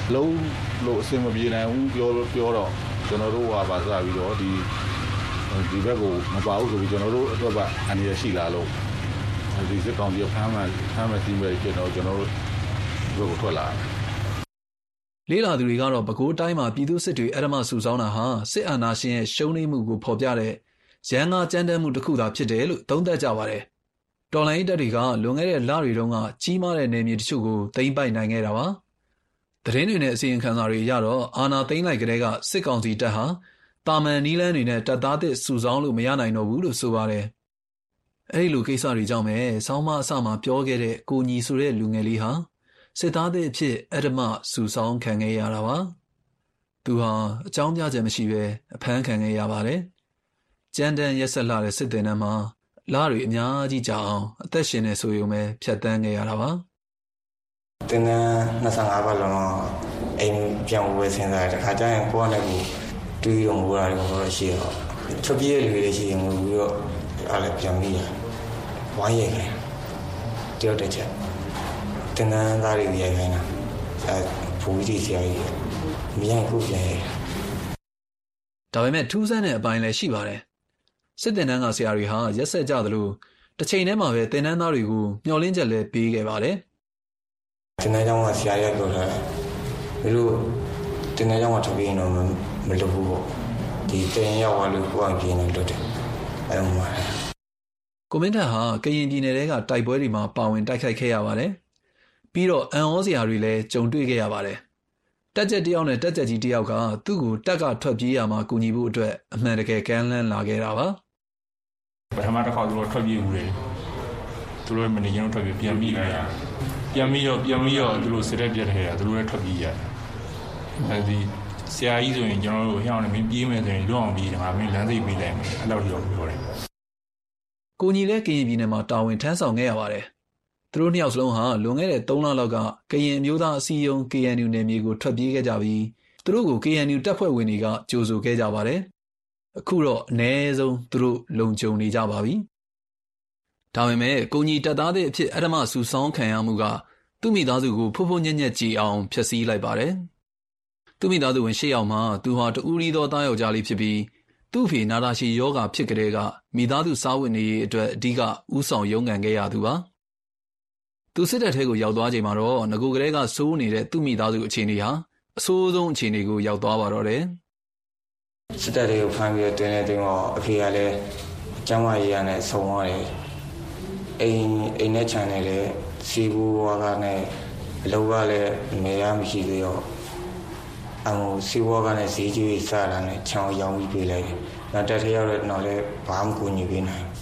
လုံးလို့အစင်မပြေနိုင်ဘူးပြောတော့ကျွန်တော်တို့ကပါစပြီးတော့ဒီဘက်ကိုမပါဘူးဆိုပြီးကျွန်တော်တို့အတွက်ကအန္တရာယ်ရှိလာလို့ဒီစစ်ကောင်စီဖမ်းမှစီးမဲ့ဖြစ်တော့ကျွန်တော်တို့ဘက်ကိုထွက်လာလေးလာသူတွေကတော့ပဲခူးတိုင်းမှာပြည်သူစစ်တွေအဓမ္မစုဆောင်းတာဟာစစ်အာဏာရှင်ရဲ့ရှုံးနိမ့်မှုကိုဖော်ပြတဲ့ရန်ငါကြမ်းတမ်းမှုတစ်ခုသာဖြစ်တယ်လို့သုံးသပ်ကြပါတယ်။တော်လိုင်းတပ်တွေကလွန်ခဲ့တဲ့လတွေတုန်းကကြီးမားတဲ့နယ်မြေတချို့ကိုသိမ်းပိုက်နိုင်ခဲ့တာပါ။သတင်းတွေနဲ့အစီရင်ခံစာတွေအရတော့အာဏာသိမ်းလိုက်ကလေးကစစ်ကောင်စီတပ်ဟာတာမန်နီးလန်းတွေနဲ့တပ်သားသစ်စုဆောင်းလို့မရနိုင်တော့ဘူးလို့ဆိုပါတယ်။အဲဒီလိုကိစ္စတွေကြောင့်ပဲဆောင်းမအစမှာပြောခဲ့တဲ့ကိုညီဆိုတဲ့လူငယ်လေးဟာစစ်သားသစ်အဖြစ်အဓမ္မစုဆောင်းခံခဲ့ရတာပါ။သူဟာအကြောင်းပြချက်မရှိဘဲအဖမ်းခံခဲ့ရပါတယ်။ကြမ်းတမ်းရက်ဆက်လာတဲ့စစ်သည်နှံမှာလတွေအများကြီးကြာအောင်အသက်ရှင်နေဆိုရုံပဲဖြတ်တန်းခဲ့ရတာပါ။တင်းနဲ့25ပတ်လုံးအိမ်ပြန်ဝယ်ဆင်းစားတဲ့ခါကျရင်ကိုယ်ကလည်းတွေးရုံဝါရီတော့ရှိတော့ချုပ်ပြည့်လူတွေရှိရင်ငိုပြီးတော့အားလည်းပြန်ပြီးဝိုင်းရိုက်ခိုင်းတယောက်တစ်ချက်တင်းနဲ့သားတွေရိုက်ခိုင်းတာဘူကြီးဆရာကြီးမြိုင်ခုပြန်ရိုက်ဒါပေမဲ့ထူးဆန်းတဲ့အပိုင်းလည်းရှိပါတယ်စစ်တင်တန်းကဆရာတွေဟာရက်ဆက်ကြသလိုတစ်ချိန်တည်းမှာပဲတင်တန်းသားတွေကိုမျှော်လင့်ချက်လည်းပေးခဲ့ပါတယ်တင်တန်းကျောင်းကဆရာကြီးပြောတာဘယ်လိုတင်တန်းကျောင်းကထုတ်ပြီးရင်တော့မလုပ်ဘူးပေါ့ဒီတင်ရောက်သွားလို့ကိုယ်အပြင်နဲ့လွတ်တယ်အဲ့လိုမှကိုမင်းထက်ဟာကရင်ပြည်နယ်ကတိုက်ပွဲတွေမှာပါဝင်တိုက်ခိုက်ခဲ့ရပါတယ်ပြီးတော့အန်ဩစရာတွေလည်းကြုံတွေ့ခဲ့ရပါတယ်တက်ကြက်တယောက်နဲ့တက်ကြက်ကြီးတယောက်ကသူ့ကိုတက်ကထွက်ပြေးရမှာကူညီဖို့အတွက်အမှန်တကယ်ကမ်းလှမ်းလာခဲ့တာပါပထမတစ်ခါသူတို့ထွက်ပြေးဦးတယ်သူတို့မနေရင်ထွက်ပြေးပြန်ပြီးတော့သူတို့စစ်တပ်ပြတ်ခဲ့တာသူတို့လည်းထွက်ပြေးရတယ်အဲဒီဆရာကြီးဆိုရင်ကျွန်တော်တို့ဟောင်းနေမင်းပြေးမယ်ဆိုရင်လွတ်အောင်ပြေးတယ်ငါမင်းလမ်းစိတ်ပေးလိုက်မယ်အဲ့လိုတော့ပြောတယ်ကိုညီလည်းကရင်ပြည်နယ်မှာတာဝန်ထမ်းဆောင်ခဲ့ရပါတယ်သူတို့နှစ်ယောက်စလုံးဟာလွန်ခဲ့တဲ့3လလောက်ကကရင်မျိုးသားအစည်းအရုံး KNU နယ်မြေကိုထွက်ပြေးခဲ့ကြပြီးသူတို့ကို KNU တပ်ဖွဲ့ဝင်တွေကကြိုဆိုခဲ့ကြပါတယ်အခုတော့အ ਨੇ ဆုံးသူတို့လုံခြုံနေကြပါပြီဒါပေမဲ့ကိုညီတပ်သားတဲ့အဖြစ်အဓမ္မစုဆောင်းခံရမှုကသူ့မိသားစုကိုဖုံဖုံညက်ညက်ကြည်အောင်ဖျက်ဆီးလိုက်ပါတယ်သူ့မိသားစုဝင်8ယောက်မှာသူဟာတူရီသောသားယောက်ျားလေးဖြစ်ပြီးသူ့ဖေနာတာရှည်ယောဂဖြစ်ကြတဲ့ကမိသားစုစားဝတ်နေရေးအတွက်အဓိကဥဆောင်ရုန်းကန်ခဲ့ရသူပါသူစစ်တပ်ထဲကိုရောက်သွားချိန်မှာတော့ငကိုကလေးကစိုးနေတဲ့သူ့မိသားစုအခြေအနေဟာအဆိုးဆုံးအခြေအနေကိုရောက်သွားပါတော့တယ်စစ်တပ်တွေကိုဖမ်းပြီးတွင်နေတွင်တော့အဖေကလည်းကျမ်းမာရေးရနဲ့ဆုံသွားတယ်အိမ်နဲ့ခြံနဲ့လည်းစီဘူးဝါကနဲ့အလုပ်ကလည်းနေရမရှိသေးတော့စီဝါကနဲ့ဈေးကြီးစားတာနဲ့ချောင်းရောင်းပြီးပြေးလိုက်တယ်နောက်တက်ထရောက်တဲ့နောက်လည်းဘာမှကူညီပေးနိုင်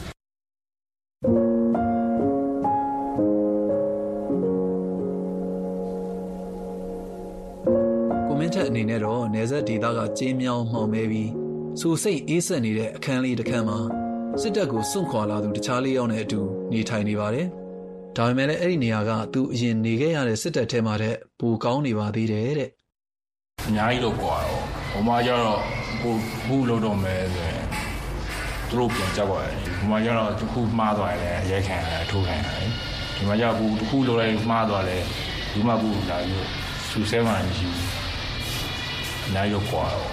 အနေနဲ့တော့နေဆက်ဒေသကကြေးမြောင်းမှောင်မဲပြီးစူစိတ်အေးဆက်နေတဲ့အခန်းလေးတစ်ခန်းမှာစစ်တပ်ကိုစွန့်ခွာလာသူတခြား၄ယောက်နဲ့အတူနေထိုင်နေပါတယ်။ဒါပေမဲ့လည်းအဲ့ဒီနေရာကသူအရင်နေခဲ့ရတဲ့စစ်တပ်ထဲမှာတဲ့ပိုကောင်းနေပါသေးတယ်တဲ့။အများကြီးတော့ကွာတော့ဟိုမှာကျတော့ခုလို့တော့မဲဆိုရင်သူတို့ပြန်ကြောက်ရတယ်။ဟိုမှာကျတော့တစ်ခုမှားသွားတယ်ရိုက်ခံရတယ်ထိုးခံရတယ်။ဒီမှာကျတော့တစ်ခုလို့လိုက်မှားသွားတယ်ဒီမှာကူလာပြီးစူဆဲမှမရှိဘူး။အများကြီးကွာတော့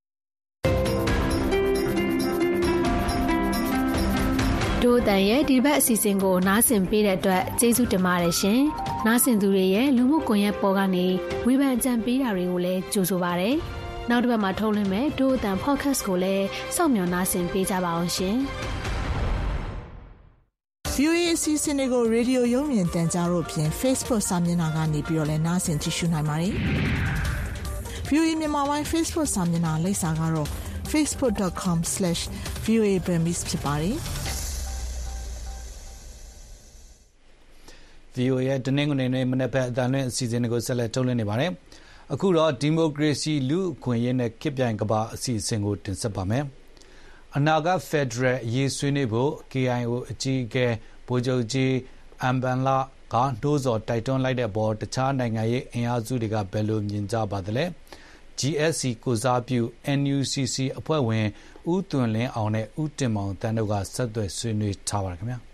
ဒို့တန်ရဲ့ဒီဘက်အစီအစဉ်ကိုနားဆင်ပေးတဲ့အတွက်ကျေးဇူးတင်ပါတယ်ရှင်။နားဆင်သူတွေရဲ့လူမှုကွန်ရက်ပေါ်ကနေဝေဖန်ကြံပေးတာတွေကိုလည်းကြိုဆိုပါရစေ။နောက်တစ်ပတ်မှာထုတ်လွှင့်မဲ့ဒို့တန် podcast ကိုလည်းစောင့်မျှော်နားဆင်ပေးကြပါအောင်ရှင်။ VOA အစီအစဉ်တွေကိုရေဒီယိုရုပ်မြင်သံကြားတို့ဖြင့် Facebook စာမျက်နှာကနေပြီးတော့လည်းနားဆင်ကြည့်ရှုနိုင်ပါတယ်။ VOA မြန်မာပိုင်း Facebook စာမျက်နှာလိပ်စာကတော့ facebook.com/voaburmese ဖြစ်ပါတယ်။ VOA ရဲ့တနင်္ဂနွေနေ့မနေ့ဘက်အတန်လွင့်အစီအစဉ်တွေကိုဆက်လက်ထုတ်လွှင့်နေပါတယ်။အခုတော့ဒီမိုကရေစီလူ့အခွင့်အရေးနဲ့ခေတ်ပြိုင်ကမ္ဘာအစီအစဉ်ကိုတင်ဆက်ပါမယ်။အနာဂတ်ဖက်ဒရယ်အရေးဆွေးနွေးဖို့ KIO အကြီးအကဲဗိုလ်ချုပ်ကြီးအမ်ဘန်လာကနှိုးဆော်တိုက်တွန်းလိုက်တဲ့ပေါ်တခြားနိုင်ငံရေးအင်အားစုတွေကဘယ်လိုမြင်ကြပါသလဲ။ GSC ကိုစားပြု NUCC အဖွဲ့ဝင်ဦးသွင်လင်းအောင်နဲ့ဦးတင်မောင်တန်းတို့ကဆက်သွယ်ဆွေးနွေးထားပါတယ်ခင်ဗျာ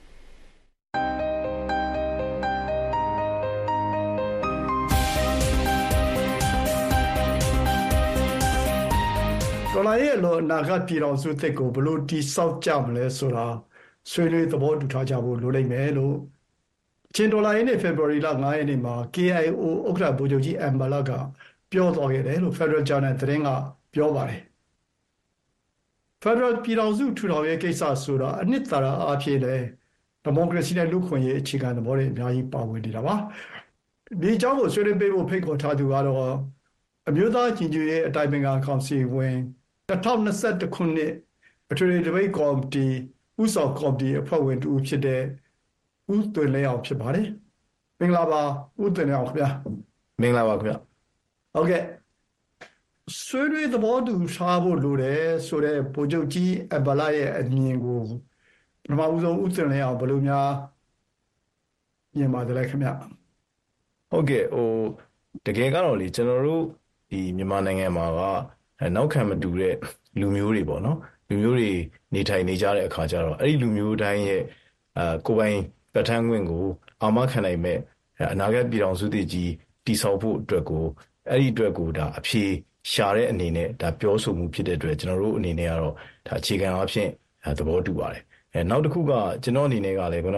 တော်လှန်ရေးအလို့အနာဂတ်ပြည်တော်စုသစ်ကိုဘလို့တိဆောက်ကြမလဲဆိုတာဆွေးနွေးသဘောတူထားကြဖို့လိုလိမ့်မယ်လို့ချင်းတော်လှန်ရေးနေ့ဖေဖော်ဝါရီလ9ရက်နေ့မှာ KIO ဥက္ကဋ္ဌဗိုလ်ချုပ်ကြီးအမ်ဘာလာကပြောသွားခဲ့တယ်လို့ Federal Journal သတင်းကပြောပါတယ်။ Federal ပြည်တော်စုထူထောင်ရေးကိစ္စဆိုတာအနှစ်သာရအားဖြင့်လည်းဒီမိုကရေစီနဲ့လူ့ခွင့်ရေးအခြေခံသဘောတွေအများကြီးပါဝင်နေတာပါ။ဒီအကြောင်းကိုဆွေးနွေးပေးဖို့ဖိတ်ခေါ်ထားသူကတော့အမျိုးသားညီညွတ်ရေးအတိုင်ပင်ခံကောင်စီဝင်2021ခုနှစ်အထွေထွေသပိတ်ကော်မတီဥဆောင်ကော်မတီအဖွဲ့ဝင်တူဖြစ်တဲ့ဦးသွင်လင်းအောင်ဖြစ်ပါတယ်။မင်္ဂလာပါဦးသွင်လင်းအောင်ခင်ဗျာ။မင်္ဂလာပါခင်ဗျာ။ဟုတ်ကဲ့ဆွေးနွေးသဘောတူထားဖို့လိုတယ်ဆိုတဲ့ဗိုလ်ချုပ်ကြီးအဘလာရဲ့အမြင်ကိုပထမဦးဆုံးဦးသွင်လင်းအောင်ဘယ်လိုများမြင်ပါတယ်လဲခင်ဗျာ။ဟုတ်ကဲ့တကယ်ကတော့လေကျွန်တော်တို့ဒီမြန်မာနိုင်ငံမှာကနောက်ခံမတူတဲ့လူမျိုးတွေပေါ့နော်လူမျိုးတွေနေထိုင်နေကြတဲ့အခါကျတော့အဲ့ဒီလူမျိုးတိုင်းရဲ့ကိုယ်ပိုင်ပြဋ္ဌာန်းခွင့်ကိုအာမခံနိုင်မဲ့အနာဂတ်ပြည်ထောင်စုတည်ကြီးတည်ဆောက်ဖို့အတွက်ကိုအဲ့ဒီအတွက်ကိုဒါအဖြေရှာတဲ့အနေနဲ့ဒါပြောဆိုမှုဖြစ်တဲ့အတွက်ကျွန်တော်တို့အနေနဲ့ကတော့ဒါအခြေခံအဖြစ်သဘောတူပါတယ်နောက်တစ်ခုကကျွန်တော်အနေနဲ့ကလည်းခုန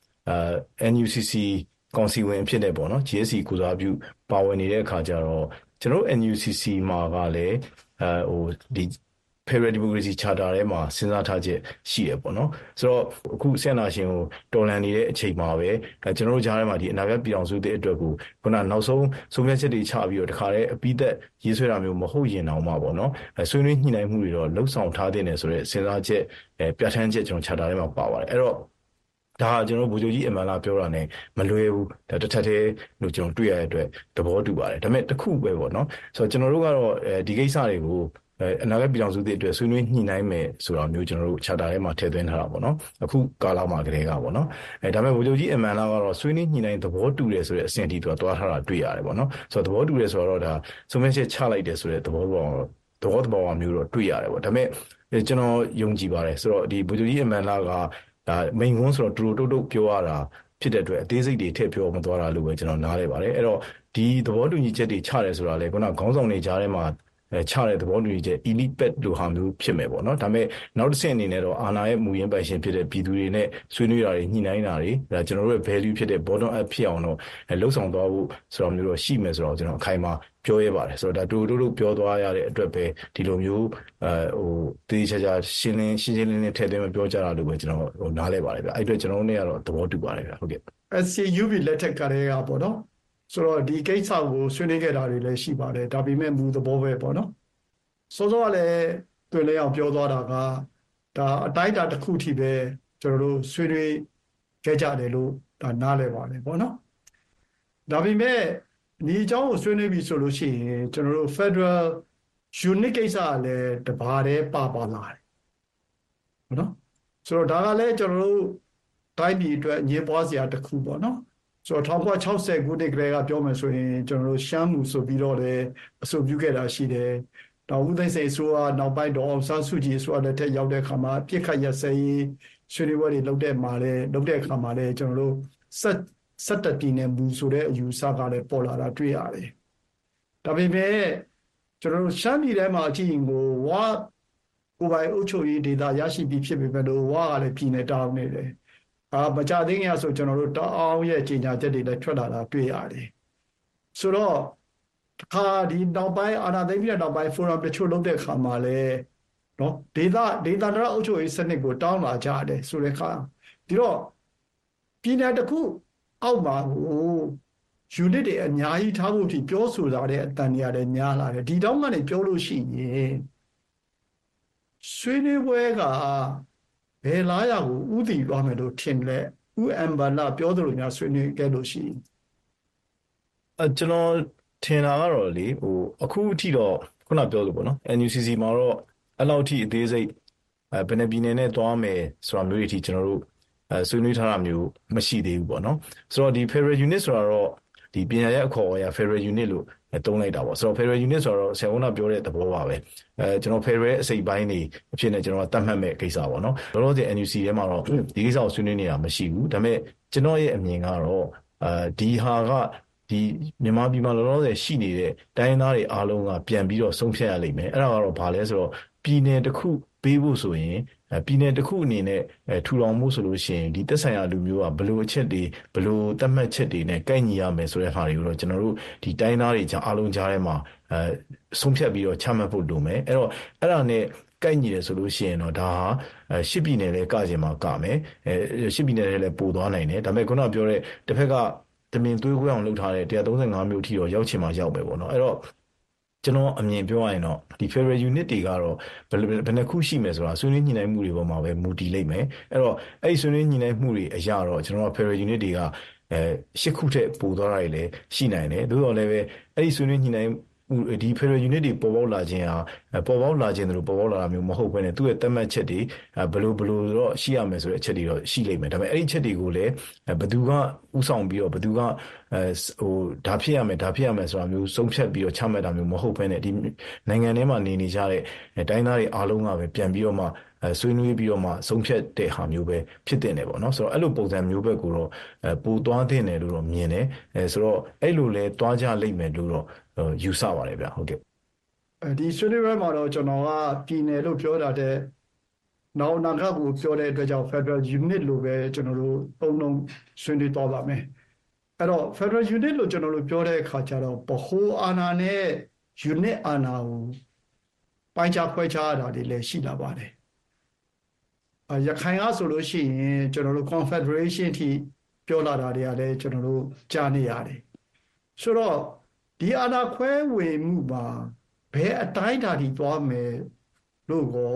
NUCC ကောင်စီဝင်ဖြစ်တဲ့ပေါ့နော် GSC ကိုစားပြုပါဝင်နေတဲ့အခါကျတော့ကျွန်တော် NUCC မှာကလည်းဒီ Federal Democracy Charter ထဲမှာစဉ်းစားထားချက်ရှိရပေါ့နော်ဆိုတော့အခုဆက်နာရှင်ကိုတော်လှန်နေတဲ့အချိန်မှာပဲကျွန်တော်တို့ကြားထဲမှာဒီအနာဂတ်ပြည်အောင်စုတဲ့အတွက်ကိုခုနနောက်ဆုံးဆုံးဖြတ်ချက်တွေချပြီးတော့တခါတည်းအပိသက်ရေးဆွဲတာမျိုးမဟုတ်ရင်တောင်မှပေါ့နော်ဆွေးနွေးညှိနှိုင်းမှုတွေတော့လှုပ်ဆောင်ထားတဲ့နေဆိုတဲ့စဉ်းစားချက်ပြဋ္ဌာန်းချက်ကျွန်တော် Charter ထဲမှာပါပါတယ်အဲ့တော့ဒါကျွန်တော်ဗိုလ်ချုပ်ကြီးအမှန်လားပြောတာ ਨੇ မလွယ်ဘူးဒါတစ်ထပ်တည်းလို့ကျွန်တော်တွေ့ရတဲ့အတွက်သဘောတူပါတယ်ဒါပေမဲ့တစ်ခုပဲပေါ့နော်ဆိုတော့ကျွန်တော်တို့ကတော့ဒီကိစ္စတွေကိုအနာဂတ်ပြည်ထောင်စုတဲ့အတွက်ဆွေးနွေးညှိနှိုင်းမယ်ဆိုတာမျိုးကျွန်တော်တို့ charter ထဲမှာထည့်သွင်းထားတာပေါ့နော်အခုကာလမှာကလေးကပေါ့နော်ဒါပေမဲ့ဗိုလ်ချုပ်ကြီးအမှန်လားကတော့ဆွေးနွေးညှိနှိုင်းသဘောတူတယ်ဆိုတဲ့အဆင့်အထိသူကသွားထားတာတွေ့ရတယ်ပေါ့နော်ဆိုတော့သဘောတူတယ်ဆိုတော့ဒါဆုံးဖြတ်ချက်ချလိုက်တယ်ဆိုတဲ့သဘောမျိုးတော့တွေ့ရတယ်ပေါ့ဒါပေမဲ့ကျွန်တော်ယုံကြည်ပါတယ်ဆိုတော့ဒီဗိုလ်ချုပ်ကြီးအမှန်လားကဒါမိန်ဝန်းဆိုတော့တူတူတုတ်ပြောရတာဖြစ်တဲ့အတွက်အသေးစိတ်တွေထည့်ပြောမသွားတာလို့ပဲကျွန်တော်နားလည်ပါတယ်အဲ့တော့ဒီသဘောတူညီချက်တွေချတယ်ဆိုတာလေခုနခေါင်းဆောင်တွေကြားထဲမှာချတဲ့သဘောတူညီချက် elite pet လို့ဟာမျိုးဖြစ်မယ်ပေါ့နော်ဒါပေမဲ့နောက်တစ်ဆင့်အနေနဲ့တော့အာဏာရဲ့မူရင်းပိုင်ရှင်ဖြစ်တဲ့ပြည်သူတွေနဲ့ဆွေးနွေးတာတွေညှိနှိုင်းတာတွေဒါကျွန်တော်တို့ရဲ့ value ဖြစ်တဲ့ bottom up ဖြစ်အောင်တော့လှုပ်ဆောင်သွားဖို့ဆိုတော့မျိုးတော့ရှိမယ်ဆိုတော့ကျွန်တော်အခိုင်အမာပြောရပါတယ်ဆိုတော့ဒါတူပြောသွားရတဲ့အတွက်ပဲဒီလိုမျိုးတေးချာရှင်းလင်းထည့်သွင်းမပြောကြတာလို့ပဲကျွန်တော်နားလဲပါတယ်ဗျအဲ့အတွက်ကျွန်တော်တို့နဲ့ကတော့သဘောတူပါတယ်ဗျဟုတ်ကဲ့ SCUB လက်ထက်ကလေးကပေါ့နော်ဆိုတော့ဒီကိစ္စကိုဆွေးနွေးခဲ့တာတွေလည်းရှိပါတယ်ဒါပေမဲ့မူသဘောပဲပေါ့နော်စောစောကလည်းတွေ့လဲအောင်ပြောသွားတာကဒါအတိုင်းအတာတစ်ခုထိပဲကျွန်တော်တို့ဆွေးနွေးခဲ့ကြတယ်လို့ဒါနားလဲပါတယ်ပေါ့နော်ဒါပေမဲ့ဒီအကြောင်းကိုဆွေးနွေးပြီဆိုလို့ရှိရင်ကျွန်တော်တို့ Federal Unit ကိစ္စကလည်းတဘာတည်းပါလာတယ်ပေါ့နော်ဆိုတော့ဒါကလည်းကျွန်တော်တို့တိုင်းပြည်အတွက်ညှင်းပွားစရာတစ်ခုပေါ့နော်ဆိုတော့1960ခုနှစ်ကလေးကပြောမယ်ဆိုရင်ကျွန်တော်တို့ရှမ်းမှုဆိုပြီးတော့လည်းအဆိုပြုခဲ့တာရှိတယ်။ဒါဦးသိန်းစိန်ဆိုကနောက်ပိုင်းတော့အောင်ဆန်းစုကြည်ဆိုတဲ့လက်ထက်ရောက်တဲ့အခါမှာပြစ်ခတ်ရစဲရေးဆွေးနွေးပွဲတွေလုပ်တဲ့အခါမှာလည်းကျွန်တော်တို့ဆက်တပြည်နယ်မူဆိုတဲ့အယူဆကလည်းပေါ်လာတာတွေ့ရတယ်။ဒါပေမဲ့ကျွန်တော်တို့ရှမ်းပြည်ထဲမှာအကြည့်ရင်ကိုဝါကိုပိုင်အုပ်ချုပ်ရေးဒေသရရှိပြီးဖြစ်ပေမဲ့လို့ဝါကလည်းပြည်နယ်တောင်းနေတယ်။မကြသေးခင်ဆိုကျွန်တော်တို့တောင်းရဲ့ကြီးညာချက်တွေလည်းထွက်လာတာတွေ့ရတယ်ဆိုတော့တခါဒီနောက်ပိုင်းအာဏာသိမ်းပြီးတဲ့နောက်ပိုင်း forum တချို့လုပ်တဲ့အခါမှာလည်းနော်ဒေသန္တရအုပ်ချုပ်ရေးစနစ်ကိုတောင်းလာကြတယ်ဆိုတဲ့အခါဒီတော့ပြည်နယ်တစ်ခုအောက်မှာကို unit တွေအများကြီးထားဖို့ဖြစ်ပြောဆိုတာတဲ့အတန်တွေလည်းများလာတယ်ဒီတောင်းကနေပြောလို့ရှိရင်ဆွေးနွေးပွဲကဘယ်လားရကိုဥတည်သွားမယ်လို့ထင်လဲဥအမ်ဘာလာပြောသလိုများဆွေးနွေးခဲ့လို့ရှိရင်ကျွန်တော်ထင်တာကတော့လေအခုအထိတော့ခုနပြောလို့ပေါ့နော် NUCC မှာတော့အဲ့လောက်ထိအသေးစိတ်ဘယ်နှပြည်နယ်နဲ့သွားမယ်ဆိုတာမျိုးတွေအထိကျွန်တော်တို့ဆွေးနွေးထားတာမျိုးမရှိသေးဘူးပေါ့နော်ဆိုတော့ဒီ Federal Unit ဆိုတာတော့ဒီပညာရေးအခေါ်အရ Federal Unit လို့သုံးလိုက်တာပေါ့ဆိုတော့ Federal Unit ဆိုတော့ဆယ်ဝန်ကပြောတဲ့သဘောပါပဲကျွန်တော် Federal အစိပ်ပိုင်းနေအဖြစ်နဲ့ကျွန်တော်ကတတ်မှတ်မဲ့ကိစ္စပေါ့နော်လောလောဆယ် NUC ထဲမှာတော့ဒီကိစ္စကိုဆွေးနွေးနေတာမရှိဘူးဒါပေမဲ့ကျွန်တော်ရဲ့အမြင်ကတော့ဒီဟာကဒီမြန်မာပြည်မှာလောလောဆယ်ရှိနေတဲ့တိုင်းရင်းသားတွေအားလုံးကပြန်ပြီးတော့ဆုံးဖြတ်ရလိမ့်မယ်အဲ့ဒါကတော့ဘာလဲဆိုတော့ပြည်နယ်တစ်ခုပေးဖို့ဆိုရင်ပြည်နယ်တစ်ခုအနေနဲ့ထူထောင်မှုဆိုလို့ရှိရင်ဒီသက်ဆိုင်ရာလူမျိုးကဘလို့အချက်တွေဘလို့သတ်မှတ်ချက်တွေနဲ့ကိုက်ညီရမယ်ဆိုတဲ့ဟာတွေကိုတော့ကျွန်တော်တို့ဒီတိုင်းသားတွေကြားအားလုံးကြားထဲမှာဆုံးဖြတ်ပြီးတော့ချမှတ်ဖို့လိုမယ်အဲ့တော့အဲ့ဒါနဲ့ကိုက်ညီတယ်ဆိုလို့ရှိရင်တော့ဒါဟာရှစ်ပြည်နယ်လဲကကြင်မှာကမယ်ရှစ်ပြည်နယ်လဲပို့သွားနိုင်တယ်ဒါပေမဲ့ခုနပြောတဲ့တစ်ဖက်ကတမင်သွေးခွဲအောင်လုပ်ထားတဲ့135မျိုးထိတော့ရောက်ချင်မှရောက်မယ်ပေါ့နော်အဲ့တော့ကျွန်တော်အမြင်ပြောရရင်တော့ဒီ Federal Unit တွေကတော့ဘယ်နှခုရှိမယ်ဆိုတာဆွေးနွေးညှိနှိုင်းမှုတွေပေါ်မှာပဲမူတည်လိမ့်မယ်အဲ့တော့အဲ့ဒီဆွေးနွေးညှိနှိုင်းမှုတွေအရာတော့ကျွန်တော်က Federal Unit တွေကရှစ်ခုထက်ပိုသွားတာတွေလည်းရှိနိုင်တယ်သို့တော်လည်းပဲအဲ့ဒီဆွေးနွေးညှိနှိုင်းဒီ Federal Unit တွေပေါ်ပေါက်လာခြင်းဟာပေါ်ပေါက်လာခြင်းတို့ပေါ်ပေါက်လာတာမျိုးမဟုတ်ဘဲနဲ့သူ့ရဲ့သတ်မှတ်ချက်တွေဘယ်လိုတော့ရှိရမယ်ဆိုတဲ့အချက်တွေတော့ရှိလိမ့်မယ်ဒါပေမဲ့အဲ့ဒီချက်တွေကိုလည်းဘယ်သူကဥဆောင်ပြီးတော့ဘယ်သူကဒါဖြစ်ရမယ်ဆိုတာမျိုးဆုံးဖြတ်ပြီးတော့ချမှတ်တာမျိုးမဟုတ်ဘဲနဲ့ဒီနိုင်ငံထဲမှာနေကြတဲ့တိုင်းသားတွေအားလုံးကပဲပြန်ပြီးတော့မှဆွေးနွေးပြီးတော့မှဆုံးဖြတ်တဲ့ဟာမျိုးပဲဖြစ်တင်တယ်ပေါ့နော်ဆိုတော့အဲ့လိုပုံစံမျိုးပဲကိုတော့ပိုသွားတင်တယ်လို့တော့မြင်တယ်ဆိုတော့အဲ့လိုလဲသွားကြလိမ့်မယ်လို့တော့ယူဆပါတယ်ဗျဟုတ်ကဲ့ဒီဆွေးနွေးပွဲမှာတော့ကျွန်တော်ကပြည်နယ်လို့ပြောတာတဲ့နောက်နာဂတ်ကိုပြောတဲ့အတွက်ကြောင့် Federal Unit လို့ပဲကျွန်တော်တို့သုံးလုံးဆွေးနွေးသွားပါမယ်အဲ့တော့ Federal Unit လို့ကျွန်တော်တို့ပြောတဲ့အခါကျတော့ဗဟိုအာဏာနဲ့ Unit အာဏာကိုပိုင်းခြားခွဲခြားရတာတွေလည်းရှိလာပါတယ်ရခိုင်ကဆိုလို့ရှိရင်ကျွန်တော်တို့ Confederation ထိပြောလာတာတွေကလည်းကျွန်တော်တို့ကြားနေရတယ်ဆိုတော့ဒီအာဏာခွဲဝေမှုမှာဘယ်အတိုင်းအတာထိသွားမယ်လို့ကို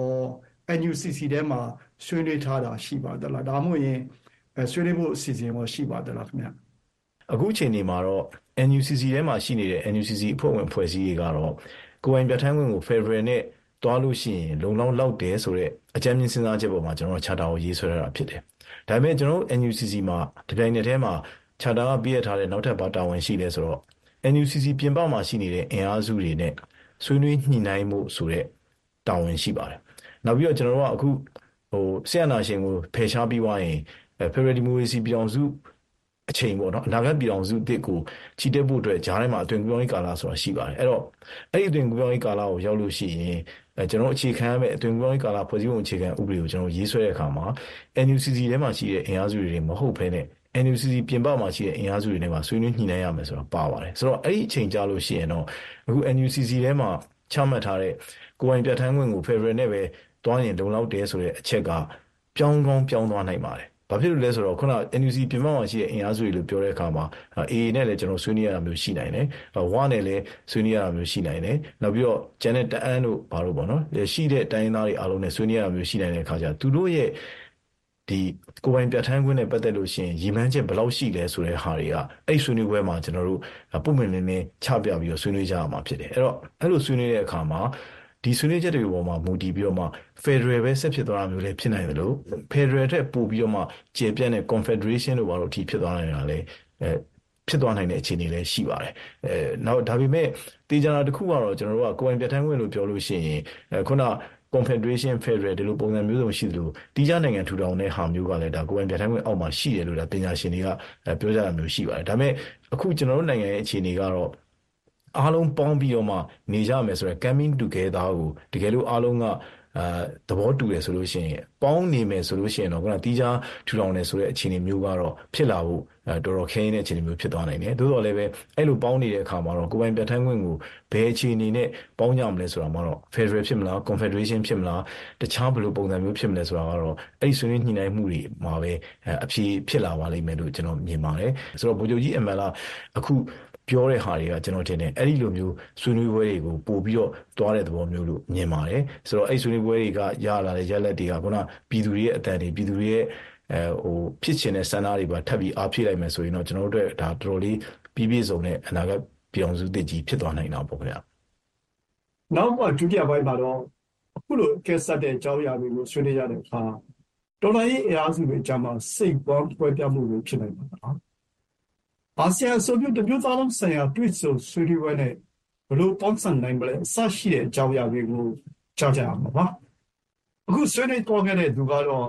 NUCC ထဲမှာဆွေးနွေးထားတာရှိပါသလားဒါမှမဟုတ်ရင်ဆွေးနွေးဖို့အစီအစဉ်ရောရှိပါသလားခင်ဗျအခုချိန်ဒီမှာတော့ NUCC ထဲမှာရှိနေတဲ့ NUCC အဖွဲ့ဝင်ဖွဲ့စည်းရေးကတော့ကိုယ်ပိုင်ပြဋ္ဌာန်းခွင့်ကို Federal နဲ့တွားလို့ရှိရင်လုံလောက်တယ်ဆိုတော့အကြမ်းမြင့်စဉ်းစားချက်ပေါ်မှာကျွန်တော်တို့ charter ကိုရေးဆွဲရတာဖြစ်တယ်ဒါပေမဲ့ကျွန်တော်တို့ NUCC မှာဒီတိုင်းနဲ့ထဲမှာ charter ကပြည့်ရထားတဲ့နောက်ထပ်ဘာတာဝန်ရှိလဲဆိုတော့ NUCC ပြင်ပမှာရှိနေတဲ့အင်အားစုတွေနဲ့ဆွေးနွေးညှိနှိုင်းမှုဆိုတဲ့တာဝန်ရှိပါတယ်နောက်ပြီးတော့ကျွန်တော်တို့ကအခုဆရာနာရှင်ကိုဖယ်ရှားပြီးသွားရင် Federal Democracy ပြည်အောင်စုအချိန်ပေါ့နော်အနာဂတ်ပြည်အောင်စုအသစ်ကိုချီတက်ဖို့အတွက်ဂျားထဲမှာအသွင်ကူးပြောင်းရေးကာလဆိုတာရှိပါတယ်အဲ့တော့အဲ့ဒီအသွင်ကူးပြောင်းရေးကာလကိုရောက်လို့ရှိရင်ကျွန်တော်အခြေခံရမယ့်အသွင်ကူးပြောင်းရေးကာလဖွဲ့စည်းပုံအခြေခံဥပဒေကိုကျွန်တော်ရေးဆွဲတဲ့အခါမှာ NUCC ထဲမှာရှိတဲ့အင်အားစုတွေမဟုတ်ဘဲနဲ့ NUCC ပြင်ပမှာရှိတဲ့အင်အားစုတွေနဲ့မှာဆွေးနွေးညှိနှိုင်းရမယ်ဆိုတာပါပါတယ်ဆိုတော့အဲ့ဒီအချိန်ကြာလို့ရှိရင်တော့အခု NUCC ထဲမှာချမှတ်ထားတဲ့ကိုယ်ပိုင်ပြဋ္ဌာန်းခွင့်ကို Federal နဲ့ပဲတွားရင်လုံလောက်တယ်ဆိုတဲ့အချက်ကပြောင်းသွားနိုင်ပါတယ်ဘာဖြစ်လို့လဲဆိုတော့ခုန NUC ပြင်ပမှာရှိတဲ့အင်အားစုတွေလို့ပြောတဲ့အခါမှာ AA နဲ့လည်းကျွန်တော်ဆွေးနွေးရတာမျိုးရှိနိုင်တယ်ဝါနဲ့လည်းဆွေးနွေးရတာမျိုးရှိနိုင်တယ်နောက်ပြီးတော့ကျန်တဲ့တအန်းတို့ဘာလို့ပေါ့နော်ရှိတဲ့တိုင်းသားတွေအားလုံးနဲ့ဆွေးနွေးရတာမျိုးရှိနိုင်တဲ့အခါကျသူတို့ရဲ့ဒီကိုယ်ပိုင်ပြဋ္ဌာန်းခွင့်နဲ့ပတ်သက်လို့ရှိရင်ရည်မှန်းချက်ဘယ်လောက်ရှိလဲဆိုတဲ့ဟာတွေကအဲ့ဆွေးနွေးပွဲမှာကျွန်တော်တို့ပုံမှန်နေချပြပြီးတော့ဆွေးနွေးကြရမှာဖြစ်တယ်အဲ့တော့အဲ့လိုဆွေးနွေးတဲ့အခါမှာဒီဆွေးနွေးချက်တွေပေါ်မှာမူတည်ပြီးတော့မှ Federal ပဲဆက်ဖြစ်သွားတာမျိုးလည်းဖြစ်နိုင်တယ်လို့ Federal ထက်ပိုပြီးတော့မှကျေပြန့်တဲ့ Confederation လို့ဘာလို့အထိဖြစ်သွားနိုင်တာလဲဖြစ်သွားနိုင်တဲ့အခြေအနေလည်းရှိပါတယ်နောက်ဒါပေမဲ့တေချာတာတစ်ခုကတော့ကျွန်တော်တို့ကကိုယ်ပိုင်ပြဋ္ဌာန်းခွင့်လို့ပြောလို့ရှိရင်ခုနConfederation Federal ဒီလိုပုံစံမျိုးစုံရှိသလိုတီးခြားနိုင်ငံထူထောင်တဲ့ဟာမျိုးကလည်းဒါကိုယ်ပိုင်ပြဋ္ဌာန်းခွင့်အောက်မှာရှိတယ်လို့ဒါပညာရှင်တွေကပြောကြတာမျိုးရှိပါတယ်ဒါပေမဲ့အခုကျွန်တော်တို့နိုင်ငံရဲ့အခြေအနေကတော့အားလုံးပေါင်းပြီးတော့မှနေကြမယ်ဆိုတော့ coming together ကိုတကယ်လို့အားလုံးကသဘောတူတယ်ဆိုလို့ရှိရင်ပေါင်းနေမယ်ဆိုလို့ရှိရင်တော့ခုနတီးခြားထူထောင်တယ်ဆိုတဲ့အခြေအနေမျိုးကတော့ဖြစ်လာဖို့တော်တော်ခဲနေတဲ့အခြေအနေမျိုးဖြစ်သွားနိုင်တယ်သို့တော်လည်းပဲအဲ့လိုပေါင်းနေတဲ့အခါမှာတော့ကိုယ်ပိုင်ပြဋ္ဌာန်းခွင့်ကိုဘယ်အခြေအနေနဲ့ပေါင်းကြမလဲဆိုတာမှာတော့ Federal ဖြစ်မလား Confederation ဖြစ်မလားတခြားဘယ်လိုပုံစံမျိုးဖြစ်မလဲဆိုတာကတော့အဲ့ဒီဆွေးနွေးညှိနှိုင်းမှုတွေမှာပဲအဖြေဖြစ်လာပါလိမ့်မယ်လို့ကျွန်တော်မြင်ပါတယ်ဆိုတော့ဗိုလ်ချုပ်ကြီးအမှန်လားအခုပြောတဲ့ဟာတွေကကျွန်တော်ထင်တယ်အဲ့ဒီလိုမျိုးဆွေးနွေးပွဲတွေကိုပို့ပြီးတော့တွားတဲ့သဘောမျိုးလို့မြင်ပါတယ်ဆိုတော့အဲ့ဆွေးနွေးပွဲတွေကရလာတဲ့ရလဒ်တွေကခုနပြည်သူတွေရဲ့အတန်တွေပြည်သူတွေရဲ့ဖြစ်ချင်တဲ့စံနာတွေပါထပ်ပြီးအားဖြည့်လိုက်မယ်ဆိုရင်တော့ကျွန်တော်တို့ဒါတော်တော်လေးပြည့်စုံတဲ့အနာဂတ်ပြောင်းစုသစ်ကြီးဖြစ်သွားနိုင်တာပေါ့ခင်ဗျာနောက်မှဒုတိယပိုင်းမှာတော့အခုလိုကဲဆက်တဲ့အကြောင်းအရာတွေကိုဆွေးနွေးရတဲ့အခါတော်တော်ကြီးအရာစုတွေအကြမ်းမှာစိတ်ပေါင်းပွဲပြမှုတွေဖြစ်နိုင်ပါတော့အာဆီယံဆိုပြီးတမျိုးသားလုံးဆိုင်ရာတွေ့ဆုံဆွေးနွေးပွဲနဲ့ဘလို့ပေါင်းစပ်နိုင်မလဲအစရှိတဲ့အကြောင်းအရာတွေကိုကြားကြရမှာပါအခုဆွေးနွေးတော်ခဲ့တဲ့သူကတော့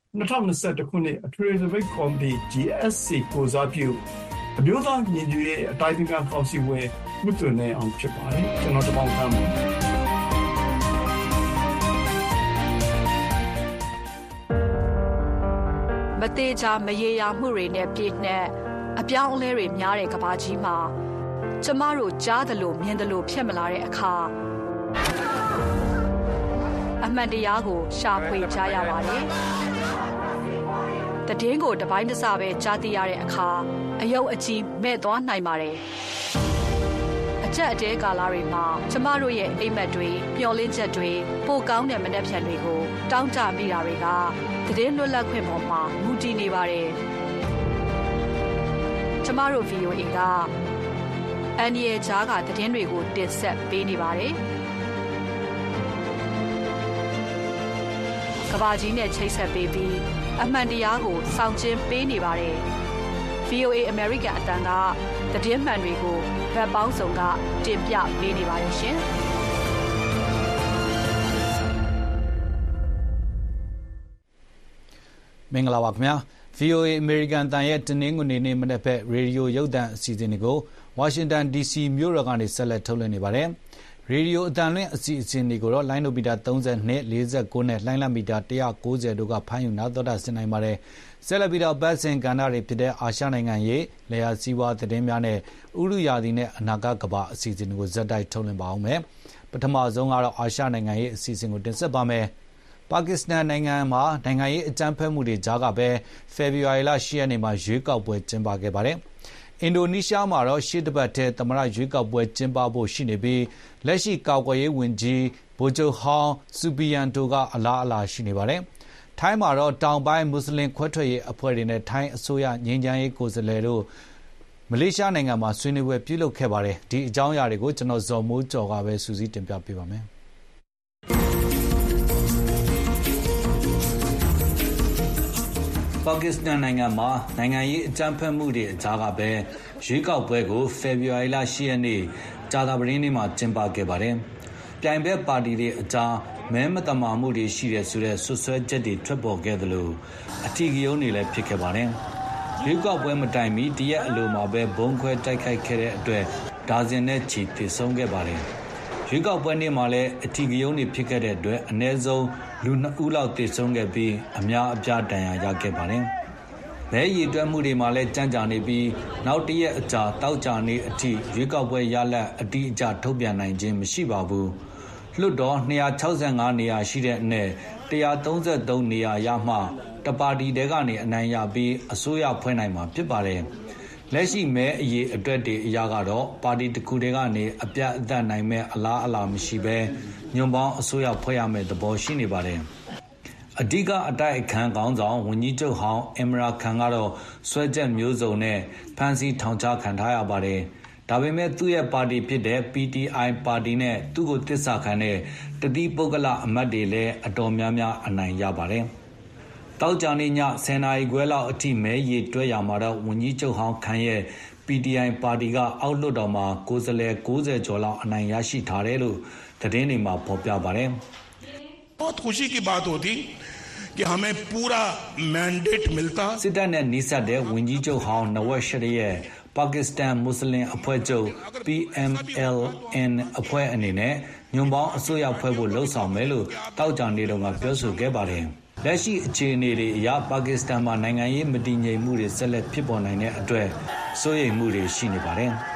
2021ခုနှစ်အထွေထွေသပိတ်ကော်မတီ GSC ကိုစားပြုအမျိုးသားညီညွတ်ရေးအတိုင်းအမြကောင်စီဝင်မှုတွင်နေအောင်ဖြစ်ပါတယ်ကျွန်တော်တပေါင်းသားမှာသေချာမရေရာမှုတွေနဲ့ပြည့်နှက်အပြောင်းအလဲတွေများတဲ့ကမ္ဘာကြီးမှာကျမတို့ကြားသလိုမြင်သလိုဖြစ်မလာတဲ့အခါအမှန်တရားကိုရှာဖွေကြရပါတယ်။တည်င်းကိုတစ်ပိုင်းတစ်စပဲကြားသိရတဲ့အခါအယုတ်အကြီးမဲ့သွားနိုင်ပါတယ်။အချက်အတဲကာလတွေမှာကျမတို့ရဲ့အိမ်မက်တွေပျော်လင့်ချက်တွေပိုကောင်းတဲ့မနှက်ဖြန်တွေကိုတောင်းတမိတာတွေကတည်င်းလွတ်လပ်ခွင့်ပေါ်မှာမူတည်နေပါတယ်။ကျမတို့ VOA ကအန်ရီဂျားကတည်င်းတွေကိုတင်ဆက်ပေးနေပါတယ်။ကဘာကြီးနဲ့ချိတ်ဆက်ပေးပြီးအမှန်တရားကိုစောင့်ကျဉ်ပေးနေပါတယ်။ VOA American အတန်းကတည်င်းမှန်တွေကိုဗတ်ပေါင်းစုံကတင်ပြပေးနေပါတယ်ရှင်။မင်္ဂလာပါခင်ဗျာ VOA American တန်ရဲ့တနင်္ဂနွေနေ့မနေ့ဖက်ရေဒီယိုရုပ်သံအစီအစဉ်တွေကိုဝါရှင်တန် DC မြို့တော်ကနေဆက်လက်ထုတ်လွှင့်နေပါတယ်။ရေဒီယိုအတန်လွင့်အစီအစဉ်တွေကိုတော့လိုင်းနိုမီတာ32 49နဲ့လိုင်းလမီတာ190တို့ကဖမ်းယူနားတော်တာဆင်နိုင်ပါတယ်။ဆက်လက်ပြီးတော့ပတ်စင်ကဏ္ဍတွေဖြစ်တဲ့အာရှနိုင်ငံရေး၊လယ်ယာစီးပွားသတင်းများနဲ့ဥရုယာသည်နဲ့အနာဂတ်ကမ္ဘာအစီအစဉ်တွေကိုဇက်တိုက်ထုတ်လွှင့်ပါအောင်မယ်။ပထမဆုံးကတော့အာရှနိုင်ငံရေးအစီအစဉ်ကိုတင်ဆက်ပါမယ်။ပါကစ္စတန်နိုင်ငံမှာနိုင်ငံရေးအကြမ်းဖက်မှုတွေကြားကပဲဖေဖော်ဝါရီလ10ရက်နေ့မှာရွေးကောက်ပွဲကျင်းပခဲ့ပါတယ်။အင်ဒိုနီးရှားမှာတော့ရှေ့တစ်ပတ်ထဲသမ္မတရွေးကောက်ပွဲကျင်းပဖို့ရှိနေပြီးလက်ရှိကာကွယ်ရေးဝန်ကြီးဗိုလ်ချုပ်ဟောင်းဆူပီယန်တိုကအလားအလာရှိနေပါတယ်။ထိုင်းမှာတော့တောင်ပိုင်းမွတ်စလင်ခွဲထွက်ရေးအဖွဲ့တွေနဲ့ထိုင်းအစိုးရငြိမ်းချမ်းရေးကိုယ်စားလှယ်တို့မလေးရှားနိုင်ငံမှာဆွေးနွေးပွဲပြုလုပ်ခဲ့ပါတယ်။ဒီအကြောင်းအရာတွေကိုကျွန်တော်ဇော်မိုးကျော်ကပဲစူးစီးတင်ပြပေးပါမယ်။ပါကစ္စတန်နိုင်ငံမှာနိုင်ငံရေးအကြမ်းဖက်မှုတွေအကြားကပဲရွေးကောက်ပွဲကိုဖေဖော်ဝါရီလ10ရက်နေ့ကြာသပတေးနေ့မှာကျင်းပခဲ့ပါတယ်။ပြိုင်ဘက်ပါတီတွေအကြားမဲမတမာမှုတွေရှိတဲ့ဆိုတဲ့ဆွဆွဲချက်တွေထွက်ပေါ်ခဲ့သလိုအထီးကရုံးတွေလည်းဖြစ်ခဲ့ပါတယ်။ရွေးကောက်ပွဲမတိုင်မီတရက်အလိုမှာပဲဘုံခွဲတိုက်ခိုက်ခဲ့တဲ့အတွက်ဒါဇင်နဲ့ချီသေဆုံးခဲ့ပါတယ်။ရွေးကောက်ပွဲနေ့မှာလည်းအထီးကရုံးတွေဖြစ်ခဲ့တဲ့အတွက်အနည်းဆုံးလူ2ဦးလောက်သေဆုံးခဲ့ပြီးအများအပြားဒဏ်ရာရခဲ့ပါတယ်။မဲရည်တွက်မှုတွေမှာလည်းကြမ်းကြာနေပြီးနောက်တရက်အကြာတောက်ကြနေအထိရွေးကောက်ပွဲရလဒ်အတိအကျထုတ်ပြန်နိုင်ခြင်းမရှိပါဘူး။လွှတ်တော်265နေရာရှိတဲ့အနက်133နေရာရမှတပါတီတဲကနေအနိုင်ရပြီးအစိုးရဖွဲ့နိုင်မှာဖြစ်ပါတယ်။လက်ရှိမဲအရေးအတွက်တွေအရာကတော့ပါတီတစ်ခုတည်းကနေအပြတ်အသတ်နိုင်မဲ့အလားအလာမရှိဘဲညွန့်ပေါင်းအစိုးရဖွဲ့ရမယ့်သဘောရှိနေပါတယ်။အဓိကအတိုက်အခံခေါင်းဆောင်ဝန်ကြီးချုပ်ဟောင်းအင်မရာခန်ကတော့ဆွဲချက်မျိုးစုံနဲ့ဖမ်းဆီးထောင်ချခံထားရပါတယ်။ဒါပေမဲ့သူ့ရဲ့ပါတီဖြစ်တဲ့ PTI ပါတီနဲ့သူ့ကိုတစ္ဆာခံတဲ့တတိပုဂ္ဂလအမတ်တွေလည်းအတော်များများအနိုင်ရပါတယ်။တောက်ကြနေည10နာရီခွဲလောက်အထိမဲရေတွဲရမှာတော့ဝန်ကြီးချုပ်ဟောင်းခန်ရဲ့ PTI ပါတီကအောက်လွှတ်တော်မှာကိုယ်စားလှယ်90ကျော်လောက်အနိုင်ရရှိထားတယ်လို့သတင်းတွေမှာဖော်ပြပါတယ်။ बहुत खुशी की बात होती कि हमें पूरा मैंडेट मिलता စစ်တပ်နဲ့နှိစက်တဲ့ဝန်ကြီးချုပ်ဟောင်းနဝက်ရှရီရဲ့ပါကစ္စတန်မွတ်စလင်အဖွဲ့ချုပ် PMLN အဖွဲ့အနေနဲ့ညွန့်ပေါင်းအစိုးရဖွဲ့ဖို့လှုံ့ဆော်မယ်လို့တောက်ကြနေတုန်းကပြောဆိုခဲ့ပါတယ်။လက်ရှိအခြေအနေတွေအရပါကစ္စတန်မှာနိုင်ငံရေးမတည်ငြိမ်မှုတွေဆက်လက်ဖြစ်ပေါ်နိုင်တဲ့အတွက်စိုးရိမ်မှုတွေရှိနေပါတယ်။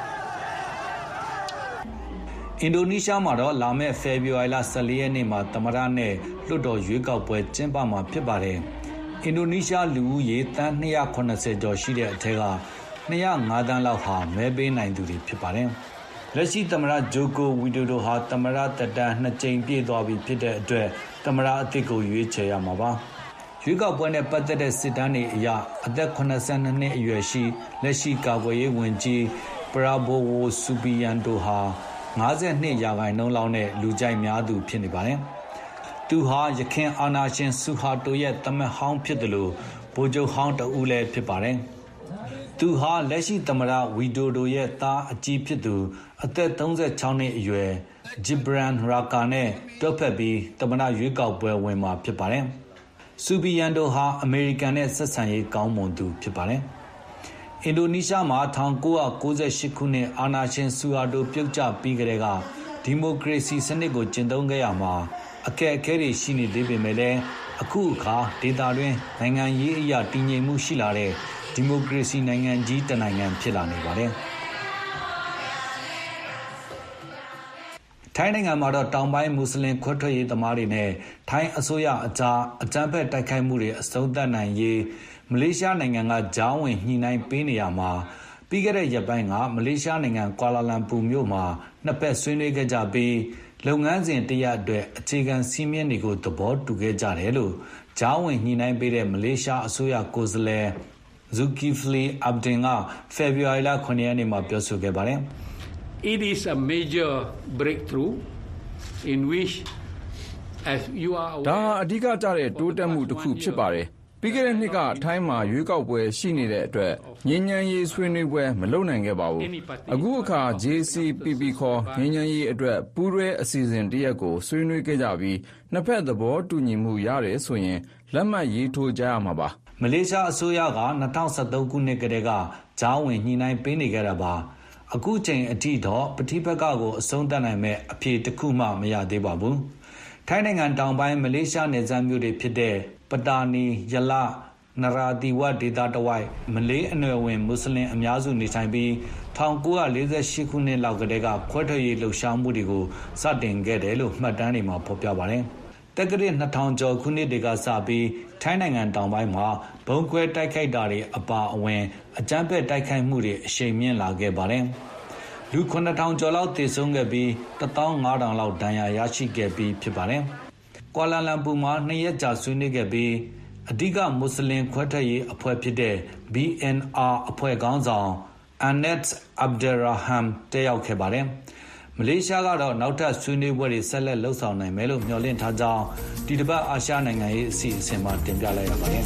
အင်ဒိုနီးရှားမှာတော့လာမယ့်ဖေဖော်ဝါရီလ14ရက်နေ့မှာသမ္မတနဲ့လွှတ်တော်ရွေးကောက်ပွဲကျင်းပမှာဖြစ်ပါတယ်။အင်ဒိုနီးရှားလူဦးရေသန်း280ကျော်ရှိတဲ့အထက်က205သန်းလောက်ဟာမဲပေးနိုင်သူတွေဖြစ်ပါတယ်။လက်ရှိသမ္မတဂျိုကိုဝီဒိုဒိုဟာသမ္မတသက်တမ်း2ကြိမ်ပြည့်သွားပြီဖြစ်တဲ့အတွက်သမ္မတအသစ်ကိုရွေးချယ်ရမှာပါ။ရွေးကောက်ပွဲနဲ့ပတ်သက်တဲ့စစ်တမ်းတွေအရအသက်82နှစ်အရွယ်ရှိလက်ရှိကာကွယ်ရေးဝန်ကြီးပရာဘိုဝိုဆူပီယန်တိုဟာ52ရာခိုင်နှုန်းလောက်နဲ့လူကြိုက်များသူဖြစ်နေပါတယ်။သူဟာယခင်အာဏာရှင်ဆူဟာတိုရဲ့သမက်ဟောင်းဖြစ်တယ်လို့ဗိုလ်ချုပ်ဟောင်းတဦးလည်းဖြစ်ပါတယ်။သူဟာလက်ရှိသမ္မတဝီဒိုဒိုရဲ့သားအကြီးဖြစ်သူအသက်36နှစ်အရွယ်ဂျစ်ဘရန်ရာကာနဲ့တွဲဖက်ပြီးသမ္မတရွေးကောက်ပွဲဝင်မှာဖြစ်ပါတယ်။ဆူပီယန်တိုဟာအမေရိကန်နဲ့ဆက်ဆံရေးကောင်းမွန်သူဖြစ်ပါတယ်။အင်ဒိုနီးရှားမှာ1998ခုနှစ်အာဏာရှင်ဆူဟာတိုပြုတ်ကျပြီးကတည်းကဒီမိုကရေစီစနစ်ကိုကျင့်သုံးခဲ့ရမှာအခက်အခဲတွေရှိနေသေးပေမဲ့လည်းအခုအခါဒေသတွင်းနိုင်ငံရေးအရာတည်ငြိမ်မှုရှိလာတဲ့ဒီမိုကရေစီနိုင်ငံကြီးတစ်နိုင်ငံဖြစ်လာနေပါတယ်။ထိုင်းနိုင်ငံမှာတော့တောင်ပိုင်းမွတ်စလင်ခွဲထွက်ရေးသမားတွေနဲ့ထိုင်းအစိုးရအကြားအကြမ်းဖက်တိုက်ခိုက်မှုတွေအဆုံးသတ်နိုင်ရေးမလေးရှားနိုင်ငံကကြားဝင်ညှိနှိုင်းပေးနေရမှာပြီးခဲ့တဲ့ရက်ပိုင်းကမလေးရှားနိုင်ငံကွာလာလမ်ပူမြို့မှာနှစ်ဖက်ဆွေးနွေးခဲ့ကြပြီးလုပ်ငန်းစဉ်တရက်အတွက်အခြေခံစည်းမျဉ်းတွေကိုသဘောတူခဲ့ကြတယ်လို့ကြားဝင်ညှိနှိုင်းပေးတဲ့မလေးရှားအစိုးရကိုယ်စားလှယ်Zulkifli Abdin ကဖေဖော်ဝါရီလ9ရက်နေ့မှာပြောဆိုခဲ့ပါတယ် It is a major breakthrough in which as you are ဒါအဓိကကျတဲ့တိုးတက်မှုတစ်ခုဖြစ်ပါတယ်ပြီးခဲ့တဲ့နှစ်ကထိုင်းမှာရွေးကောက်ပွဲရှိနေတဲ့အတွက်ငြိမ်းချမ်းရေးဆွေးနွေးပွဲမလုပ်နိုင်ခဲ့ပါဘူးအခုအခါ JCPP ခေါ်ငြိမ်းချမ်းရေးအတွက်ပူးတွဲအစီအစဉ်တရက်ကိုဆွေးနွေးခဲ့ကြပြီးနှစ်ဖက်သဘောတူညီမှုရတယ်ဆိုရင်လက်မှတ်ရေးထိုးကြရမှာပါမလေးရှားအစိုးရက2013ခုနှစ်ကတည်းကကြားဝင်ညှိနှိုင်းပေးနေကြတာပါအခုချိန်အထိတော့ပဋိပက္ခကိုအဆုံးသတ်နိုင်မဲ့အဖြေတစ်ခုမှမရသေးပါဘူးထိုင်းနိုင်ငံတောင်ပိုင်းမလေးရှားနယ်စပ်မြို့တွေဖြစ်တဲ့ပတာနီယလနရာတီဝတ်ဒေသတဝိုက်မလေးအနွယ်ဝင်မွတ်စလင်အများစုနေထိုင်ပြီး1948ခုနှစ်လောက်ကတည်းကခွဲထွက်ရေးလှုပ်ရှားမှုတွေကိုစတင်ခဲ့တယ်လို့မှတ်တမ်းတွေမှာဖော်ပြပါတယ်တက္ကရာ2000ကျော်ခုနှစ်တွေကစပြီးထိုင်းနိုင်ငံတောင်ပိုင်းမှာဘုံခွဲတိုက်ခိုက်တာတွေအပါအဝင်အကြမ်းဖက်တိုက်ခိုက်မှုတွေအရှိန်မြင့်လာခဲ့ပါတယ်လူ9000ကျော်လောက်သေဆုံးခဲ့ပြီး15000လောက်ဒဏ်ရာရရှိခဲ့ပြီးဖြစ်ပါတယ်ကွာလာလမ်ပူမှာ2ရက်ကြာဆွေးနွေးခဲ့ပြီးအဓိကမွတ်စလင်ခွဲထွက်ရေးအဖွဲ့ဖြစ်တဲ့ BNR အဖွဲ့ခေါင်းဆောင် Anet Abderrahman တက်ရောက်ခဲ့ပါတယ်မလေးရှားကတော့နောက်ထပ်ဆွေးနွေးပွဲတွေဆက်လက်လှုပ်ဆောင်နိုင်မယ်လို့မျှော်လင့်ထားကြောင်းဒီတစ်ပတ်အာရှနိုင်ငံရေးအစီအစဉ်မှာတင်ပြလိုက်ရပါတယ်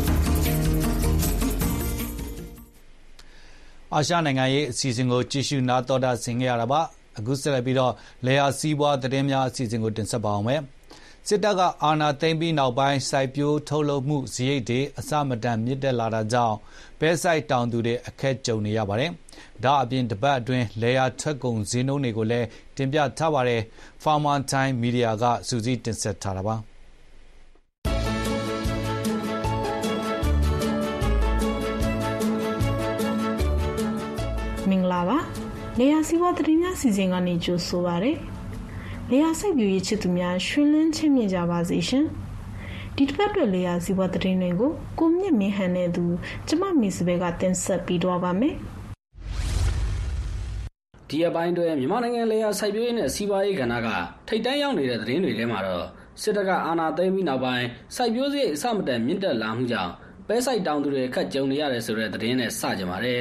အာရှနိုင်ငံရေးအစီအစဉ်ကိုကြည့်ရှုနားတော်တာဆင်ခဲ့ရတာပါအခုဆက်လက်ပြီးတော့လေယာစီးပွားသတင်းများအစီအစဉ်ကိုတင်ဆက်ပါအောင်မယ်စစ်တပ်ကအာဏာသိမ်းပြီးနောက်ပိုင်းစိုက်ပျိုးထုတ်လုပ်မှုစရိတ်တွေအစမတန်မြင့်တက်လာတာကြောင့်ပဲစိုက်တောင်သူတွေအခက်ကြုံနေရပါတယ်။ဒါအပြင်တပတ်အတွင်းလေယာထွက်ကုန်ဈေးနှုန်းတွေကိုလည်းတင်ပြထားပါတယ်။ Farmer Time Media ကစူးစီးတင်ဆက်ထားတာပါ။မင်္ဂလာပါ။လေယာစီးပွားသတင်းများစီစဉ်ကနေကြိုဆိုပါရစေ။လေယာစိုက်ပျိုးရေးချစ်သူများရှင်လန်းချစ်မြတ်ကြပါစေရှင်ဒီတစ်ပတ်အတွက်လေယာစီးပွားသတင်းတွေကိုကိုမြင့်မင်းဟန်နဲ့သူကျမမီစဘဲကတင်ဆက်ပြီးတော့ပါမယ်ဒီအပိုင်းတွင်မြန်မာနိုင်ငံလေယာစိုက်ပျိုးရေးနဲ့စီးပွားရေးကဏ္ဍကထိပ်တန်းရောက်နေတဲ့သတင်းတွေထဲမှာတော့စစ်တပ်ကအာဏာသိမ်းပြီးနောက်ပိုင်းစိုက်ပျိုးစရိတ်အဆမတန်မြင့်တက်လာမှုကြောင့်ပဲစိုက်တောင်သူတွေအခက်ကြုံနေရတယ်ဆိုတဲ့သတင်းနဲ့စကြပါတယ်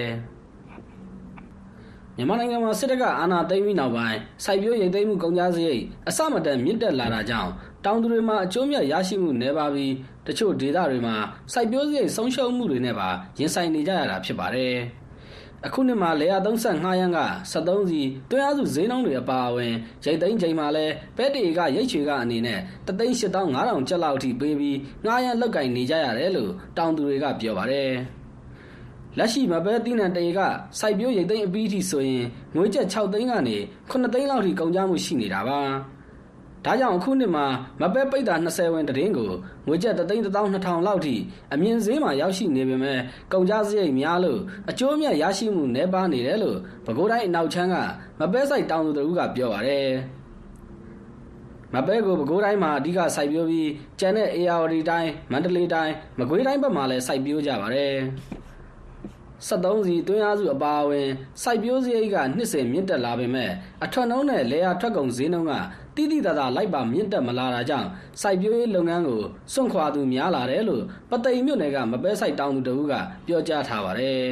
မြန်မာနိုင်ငံမှာစစ်တပ်ကအာဏာသိမ်းပြီးနောက်ပိုင်းစိုက်ပျိုးရိတ်သိမ်းမှုကုန်ကျစရိတ်အဆမတန်မြင့်တက်လာတာကြောင့်တောင်သူတွေမှာအကျိုးမြတ်ရရှိမှုနည်းပါးပြီးတချို့ဒေသတွေမှာစိုက်ပျိုးစရိတ်ဆုံးရှုံးမှုတွေနဲ့ပါရင်ဆိုင်နေကြရတာဖြစ်ပါတယ်။အခုနှစ်မှာလေယာ35ရန်က73စီတွင်းအားစုဈေးနှုန်းတွေအပါအဝင်ရိတ်သိမ်းချိန်မှာလည်းပဲတေကရိတ်ချွေကအနေနဲ့385,000ကျပ်လောက်အထိပေးပြီးငှားရမ်းလောက်ကင်နေကြရတယ်လို့တောင်သူတွေကပြောပါတယ်။လက်ရှိမပဲတိနံတရေကစိုက်ပျိုးရိတ်သိမ်းအပြီးထိဆိုရင်ငွေကျပ်6သိန်းကနေ9သိန်းလောက်ထိကုန်ကျမှုရှိနေတာပါဒါကြောင့်အခုနှစ်မှာမပဲပိတ်တာ20ဝင်တည်င်းကိုငွေကျပ်3,200,000လောက်ထိအမြင့်ဈေးမှာရောက်ရှိနေပေမဲ့ကုန်ကျစရိတ်များလို့အကျိုးအမြတ်ရရှိမှုနည်းပါးနေတယ်လို့ပဲခူးတိုင်းအနောက်ချမ်းကမပဲစိုက်တောင်သူတို့ကပြောပါတယ်မပဲကိုပဲခူးတိုင်းမှာအဓိကစိုက်ပျိုးပြီးကျန်တဲ့ AR တိုင်းမန္တလေးတိုင်းမကွေးတိုင်းဘက်မှာလည်းစိုက်ပျိုးကြပါတယ်73စီတွင်းအားစုအပါအဝင်စိုက်ပျိုးစရိတ်ကနှစ်စဉ်မြင့်တက်လာပေမဲ့အထွက်နှုန်းနဲ့လေယာထွက်ကုန်ဈေးနှုန်းကတိတိတသာလိုက်ပါမြင့်တက်မလာတာကြောင့်စိုက်ပျိုးရေးလုပ်ငန်းကိုစွန့်ခွာသူများလာတယ်လို့ပသိမ်မြို့နယ်ကမပဲစိုက်တောင်သူတို့ကပြောကြားထားပါတယ်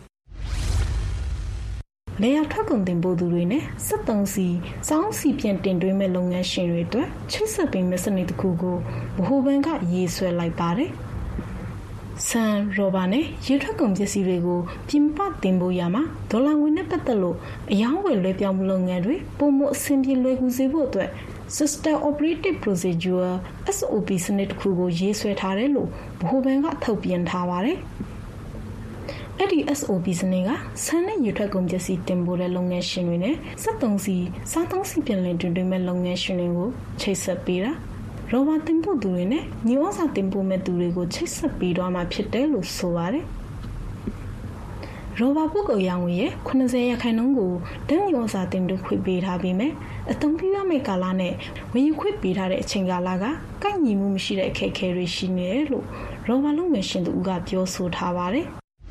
လေယာထွက်ကုန်တင်ပို့သူတွေနဲ့73စီစောင်းစီပြန်တင်သွင်းမဲ့လုပ်ငန်းရှင်တွေအတွက်ချိတ်ဆက်ပေးမဲ့စနစ်တစ်ခုကိုဗဟိုဘဏ်ကရေးဆွဲလိုက်ပါတယ်ဆန်ရောဘာနဲ့ရေထွက်ကုန်ပစ္စည်းတွေကိုပြင်ပတင်ပို့ရမှာဒေါ်လာငွေနဲ့ပတ်သက်လို့အယောင်းဝယ်လွှဲပြောင်းမှုလုပ်ငန်းတွေပုံမှုအဆင်ပြေလွယ်ကူစေဖို့အတွက် System Operative Procedure SOP စနစ်တစ်ခုကိုရေးဆွဲထားတယ်လို့ဗဟိုဘဏ်ကထုတ်ပြန်ထားပါတယ်။ဗအဲ့ဒီ SOP စနစ်ကဆန်နဲ့ရွက်ထွက်ကုန်ပစ္စည်းတင်ပို့တဲ့လုပ်ငန်းရှင်တွေနဲ့73စီစားသုံးစီပြန်လည်တွင်တွင်မဲ့လုပ်ငန်းရှင်တွေကိုချိတ်ဆက်ပေးတာရောဘာတင်ပို့သူတွေနဲ့ညောစာတင်ပို့မဲ့သူတွေကိုချိတ်ဆက်ပေးတော့မှဖြစ်တယ်လို့ဆိုပါတယ်ရောဘာပုဂ္ဂိုလ်ရောင်းဝယ်ရဲ့80%ကိုတန်းညောစာတင်တို့ခွင့်ပေးထားပြီးမြဲအသုံးပြုရမယ့်ကာလနဲ့ဝယ်ယူခွင့်ပေးထားတဲ့အချိန်ကာလကကိုက်ညီမှုမရှိတဲ့အခက်အခဲတွေရှိနေတယ်လို့ရောဘာလုပ်ငန်းရှင်သူကပြောဆိုထားပါတယ်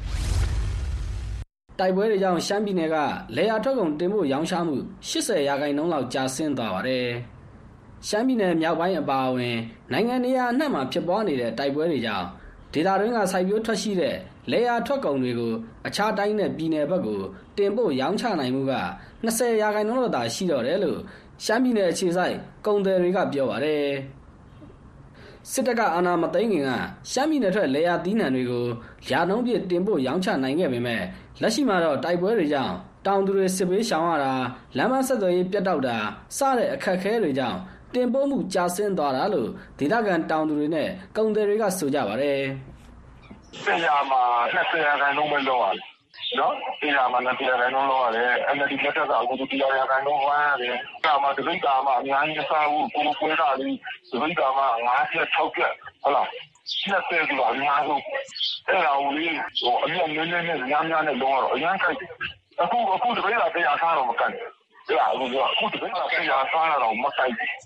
တိုက်ပွဲတွေကြောင့်ရှမ်းပြည်နယ်ကလေယာထွက်ကုန်တင်ဖို့ရောင်းချမှု80%လောက်ကျဆင်းသွားပါတယ်။ရှမ်းပြည်နယ်မြောက်ပိုင်းအပါအဝင်နိုင်ငံနေရာအနှံ့မှာဖြစ်ပွားနေတဲ့တိုက်ပွဲတွေကြောင့်ဒေသတွင်းကစိုက်ပျိုးထွက်ရှိတဲ့လေယာထွက်ကုန်တွေကိုအခြားတိုင်းနဲ့ပြည်နယ်ဘက်ကိုတင်ပို့ရောင်းချနိုင်မှုက20%လောက်သာရှိတော့တယ်လို့ရှမ်းပြည်နယ်အခြေစိုက်ကုန်သည်တွေကပြောပါတယ်။စစ်တပ်ကအာဏာမသိမ်းခင်ကရှမ်းပြည်နယ်ထွက်လေယာသီးနှံတွေကိုရာနှုန်းပြည့်တင်ပို့ရောင်းချနိုင်ခဲ့ပေမဲ့လက်ရှိမှာတော့တိုက်ပွဲတွေကြောင့်တောင်သူတွေစစ်ဘေးရှောင်ရတာလမ်းမဆက်သွယ်ရေးပြတ်တောက်တာစတဲ့အခက်အခဲတွေကြောင့်တင်ပို့မှုကျဆင်းသွားတာလို့ဒေသခံတောင်သူတွေနဲ့ကုန်သည်တွေကဆိုကြပါတယ်။တရားမှာ20%လုံးပဲလောက်ရတယ်။နော်တရားမှာ20%လုံးလောက်ရတယ်။အဲ့ဒီလက်ထက်ကအခုတရားလုံးဝမ်းရတယ်။ဒါမှတပိတ်တာမှအများကြီးစားဖို့ကိုယ်ပွဲတာလေးတပိတ်တာမှ5ချက်6ချက်ဟုတ်လားရှင်းတဲ့သူကအများဆုံးအဲ့ဒါကိုလေအမြတ်နည်းနည်းနဲ့များများနဲ့လုံးတော့အရန်ကြိုက်တယ်အခုတပိတ်တာတရားစားတော့မကန်ဘူးအဲ့ဒါအခုတပိတ်တာတရားစားတော့မကိုက်ဘူး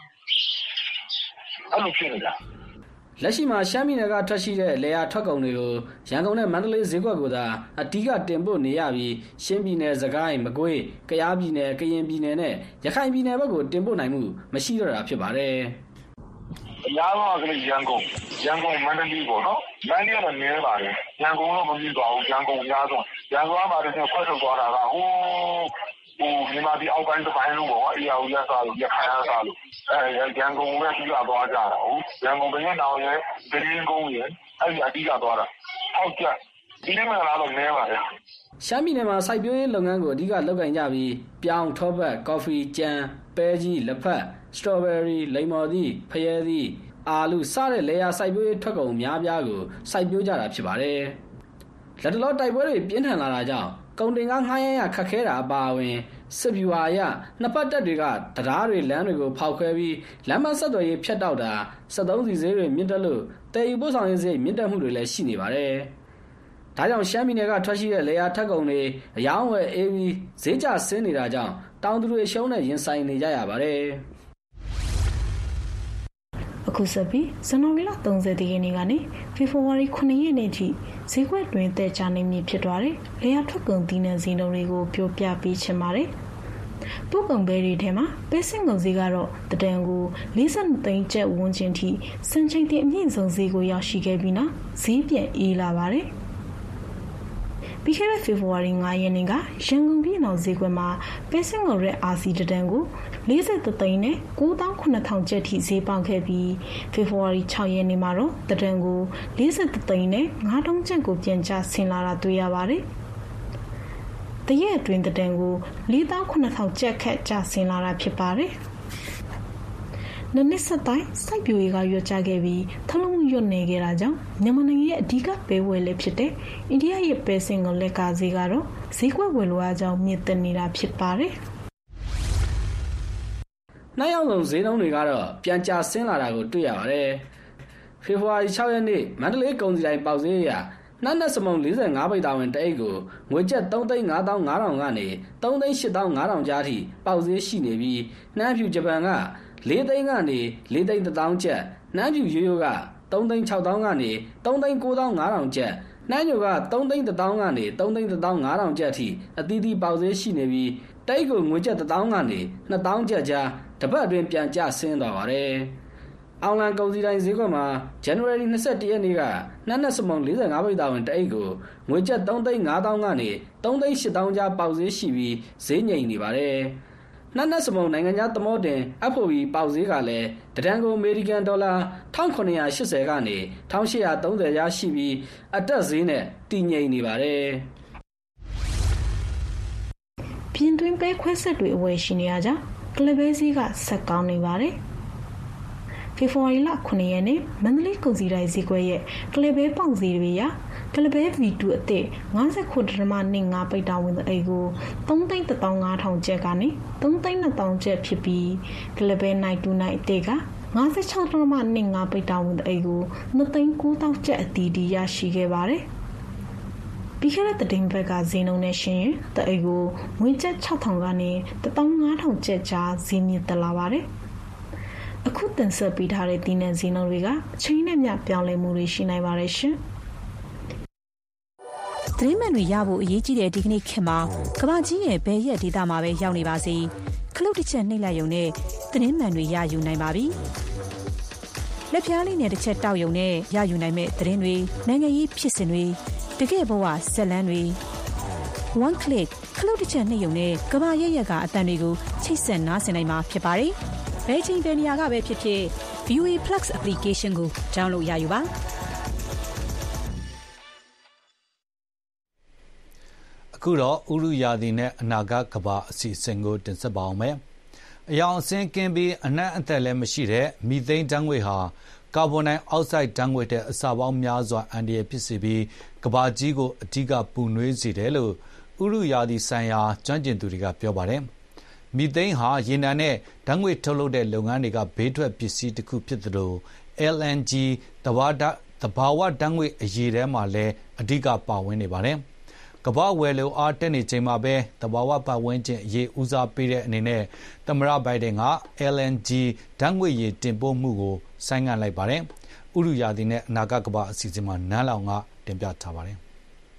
အဲ့လိုဖြစ်နေတာလက်ရှိမှာရှမ်းပြည်နယ်ကထွက်ရှိတဲ့လေယာထွက်ကုန်တွေကိုရန်ကုန်နဲ့မန္တလေးဈေးကွက်ကိုသာအဓိကတင်ပို့နေရပြီးရှမ်းပြည်နယ်စကိုင်းမကွေးကယားပြည်နယ်ကရင်ပြည်နယ်နဲ့ရခိုင်ပြည်နယ်ဘက်ကိုတင်ပို့နိုင်မှုမရှိတော့တာဖြစ်ပါတယ်အများဆုံးကရန်ကုန်မန္တလေးပေါ့နော်မန္တလေးကတော့နည်းပါတယ်ရန်ကုန်တော့မမြင်ပါဘူးရန်ကုန်အများဆုံးရန်ကုန်မှာတကယ်ခွဲထုတ်သွားတာကမြန်မာပြည်အောက်ပိုင်းတစ်ပိုင်းလုံးပေါ့အေယာဦးရစားလို့ရခိုင်ရစားလို့ရန်ကုန်ပဲပြီးသွားကြတာဟုတ်ရန်ကုန်ဘယ်နောင်ရဲ့ဒရင်းကုန်းရဲ့အဲ့ဒီအဓိကသွားတာဟုတ်ကဲ့ဒီနေ့မှလာတော့နည်းပါတယ်ရှမ်းပြည်နယ်မှာစိုက်ပျိုးရေးလုပ်ငန်းကိုအဓိကလုပ်ကိုင်ကြပြီးပြောင်းထောပတ်ကော်ဖီကြံပဲကြီးလက်ဖက်စတော်ဘယ်ရီလိမ္မော်သီးဖရဲသီးအာလူစတဲ့လေယာစိုက်ပျိုးရေးထွက်ကုန်အများပြားကိုစိုက်ပျိုးကြတာဖြစ်ပါတယ်လက်တလောတိုက်ပွဲတွေပြင်းထန်လာတာကြောင့်ကုန်တင်ကားငှားရမ်းရခက်ခဲတာအပါအဝင်စစ်ဗျူဟာအရနှစ်ပတ်တပ်တွေကတရားတွေလမ်းတွေကိုဖောက်ခွဲပြီးလမ်းမဆက်သွယ်ရေးဖြတ်တောက်တာ73စီဈေးတွေမြင့်တက်လို့တည်ယူပို့ဆောင်ရေးဈေးမြင့်တက်မှုတွေလည်းရှိနေပါတယ်။ဒါကြောင့်ရှမ်းပြည်နယ်ကထွက်ရှိတဲ့လေယာထက်ကုန်တွေအယောင်းဝယ်အေးပြီးဈေးကျဆင်းနေတာကြောင့်တောင်သူတွေရှုံးနဲ့ရင်ဆိုင်နေကြရပါတယ်။အခုဆက်ပြီးဇန်နဝါရီလ30ရက်နေ့ကနေဖေဖော်ဝါရီ9ရက်နေ့ထိဈေးကွက်တွင်တက်ကြနေမည်ဖြစ်သွားတယ်။လေယာထွက်ကုန်သီးနှံဈေးနှုန်းတွေကိုပြောပြပေးချင်ပါတယ်။ပုဂ္ဂုံပဲတွေထဲမှာပဲစင်ကုန်ဈေးကတော့တန်ကို42သိန်းကျပ်ဝန်းကျင်ထိစံချိန်တင်အမြင့်ဆုံးဈေးကိုရောက်ရှိခဲ့ပြီးနောက်ဈေးပြန်အေးလာပါတယ်။ပြီးခဲ့တဲ့ဖေဖော်ဝါရီ9ရက်နေ့ကရန်ကုန်ပြည်နယ်ဈေးကွက်မှာပဲစင်ကုန်ရဲ့ RC တန်ကို43သိန်းနဲ့98,000ကျပ်ထိဈေးပေါက်ခဲ့ပြီးဖေဖော်ဝါရီ6ရက်နေ့မှာတော့တန်ကို43သိန်းနဲ့9,000ကျပ်ကိုပြန်ကျဆင်းလာတာတွေ့ရပါတယ်။တရက်အတွင်းတန်ကို48,000ကျပ်ခန့်ကျဆင်းလာတာဖြစ်ပါတယ်။နှစ်ဆက်တိုင်းစိုက်ပျိုးရေးကရွတ်ကြခဲ့ပြီးထလုံးမှုရွတ်နေခဲ့တာကြောင့်မြန်မာနိုင်ငံရဲ့အဓိကပဲဝယ်လက်ဖြစ်တဲ့အိန္ဒိယရဲ့ပဲစင်ကိုလက်ကဈေးကတော့ဈေးကွက်ဝယ်လိုအားကြောင့်မြင့်တက်နေတာဖြစ်ပါတယ်။နောက်ရောက်ဆုံးဈေးနှုန်းတွေကတော့ပြန်ကျဆင်းလာတာကိုတွေ့ရပါတယ်။ဖေဖော်ဝါရီ6ရက်နေ့မန္တလေးကုန်စည်တိုင်းပေါက်ဈေးရနှမ်းနဲ့စမုံ45ပိတ်တာဝင်တအိတ်ကိုငွေကျပ်3,55,000ကနေ3,8,500ကြားထိပေါက်ဈေးရှိနေပြီးနှမ်းဖြူဂျပန်က4သိန်းကနေ4,1,000ကျပ်နှမ်းဖြူရိုးရိုးက3,6,000ကနေ3,9,500ကျပ်နှမ်းညိုက3,1,000ကနေ3,1,500ကျပ်ထိအသီးသီးပေါက်ဈေးရှိနေပြီးတိတ်ကိုငွေကျပ်1,000ကနေ2,000ကျပ်ကြားတစ်ပတ်အတွင်းပြန်ကျဆင်းသွားပါတယ်။အောင်လံကုန်စည်တိုင်းဈေးကွက်မှာ January 21ရက်နေ့ကနှမ်းနဲ့စမုံ45ပိတ်တာဝင်တအိတ်ကိုငွေကျပ်3,500,000ကနေ3,800,000ကြားပေါက်ဈေးရှိပြီးဈေးငြိမ်နေပါတယ်။နှမ်းနဲ့စမုံနိုင်ငံခြားသမောတင် FOB ပေါက်ဈေးကလည်းတန်ကိုအမေရိကန်ဒေါ်လာ1,980ကနေ1,830ကြားရှိပြီးအတက်ဈေးနဲ့တည်ငြိမ်နေပါတယ်။ပြင်သွင်းပဲခွဲဆက်တွေအဝယ်ရှိနေရကြောင်းကလပဲဈေးကဆက်ကောင်းနေပါတယ်။ဖေဖော်ဝါရီလ9ရက်နေ့မန္တလေးကုန်စည်တိုင်းဈေးကွက်ရဲ့ကလပဲပေါက်ဈေးတွေရကလဘဲ V2 အသစ်59.25ပိတ်တာဝင်အိတ်ကို3,15,000 ကျပ်ကနေ3,200,000 ကျပ်ဖြစ်ပြီးကလဘဲ929အသစ်က56.25ပိတ်တာဝင်အိတ်ကို2,900,000 ကျပ်အတီးတီးရရှိခဲ့ပါတယ်။ပြီးခဲ့တဲ့တင်ဘက်ကဈေးနှုန်းနဲ့ရှင်ရင်တအိတ်ကိုငွေကျပ်6,000ကနေ15,000 ကျပ်ကြားဈေးမြင့်တက်လာပါတယ်။အခုတင်ဆက်ပေးထားတဲ့ဒီနယ်ဈေးနှုန်းတွေကအချိန်နဲ့မျှပြောင်းလဲမှုတွေရှိနိုင်ပါတယ်ရှင်။သတင်းမှန်တွေရဖို့အရေးကြီးတဲ့ဒီကနေ့ခေတ်မှာကမ္ဘာကြီးရဲ့ဘယ်ရက်ဒေသမှာပဲရောက်နေပါစေခလုတ်တစ်ချက်နှိပ်လိုက်ရုံနဲ့သတင်းမှန်တွေရယူနိုင်ပါပြီ။လက်ဖြားလေးနဲ့တစ်ချက်တောက်ရုံနဲ့ရယူနိုင်မဲ့သတင်းတွေနိုင်ငံရေးဖြစ်စဉ်တွေတကယ့်ဘဝဇာတ်လမ်းတွေ one click ခလုတ်တစ်ချက်နှိပ်ရုံနဲ့ကမ္ဘာရဲ့ရက်ကအတန်တွေကိုချိတ်ဆက်နားဆင်နိုင်မှာဖြစ်ပါတယ်။ဘယ်ချိန်ဘယ်နေရာကပဲဖြစ်ဖြစ် VOA Plus application ကို download ရယူပါအခုတော့ဥရုရာသီနဲ့အနာဂတ်ကမ္ဘာအစီအစဉ်ကိုတင်ဆက်ပါအောင်မယ်။အယောင်အဆင်းကင်းပြီးအနံ့အသက်လည်းမရှိတဲ့မီသိန်းဓာတ်ငွေ့ဟာကာဗွန်ဒိုင်အောက်ဆိုက်ဓာတ်ငွေ့တဲ့အစာပေါင်းများစွာအန္တရာယ်ဖြစ်စေပြီးကမ္ဘာကြီးကိုအဓိကပူနွေးစေတယ်လို့ဥရုရာသီဆိုင်ရာကျွမ်းကျင်သူတွေကပြောပါတယ်။မီသိန်းဟာရေနံနဲ့ဓာတ်ငွေ့ထုတ်လုပ်တဲ့လုပ်ငန်းတွေကဘေးထွက်ပစ္စည်းတစ်ခုဖြစ်သလို LNG သဘာဝဓာတ်ငွေ့အရည်ထဲမှာလည်းအဓိကပါဝင်နေပါတယ်။ကမ္ဘာဝယ်လိုအားတက်နေချိန်မှာပဲသဘာဝပတ်ဝန်းကျင်အရေးဦးစားပေးတဲ့အနေနဲ့သမ္မတဘိုင်ဒန်က LNG ဓာတ်ငွေ့ရည်တင်ပို့မှုကိုဆိုင်းငံ့လိုက်ပါတယ်။ဥရုရာသီနဲ့အနာဂတ်ကမ္ဘာအစီအစဉ်မှာနန်းလောင်ကတင်ပြထားပါတယ်။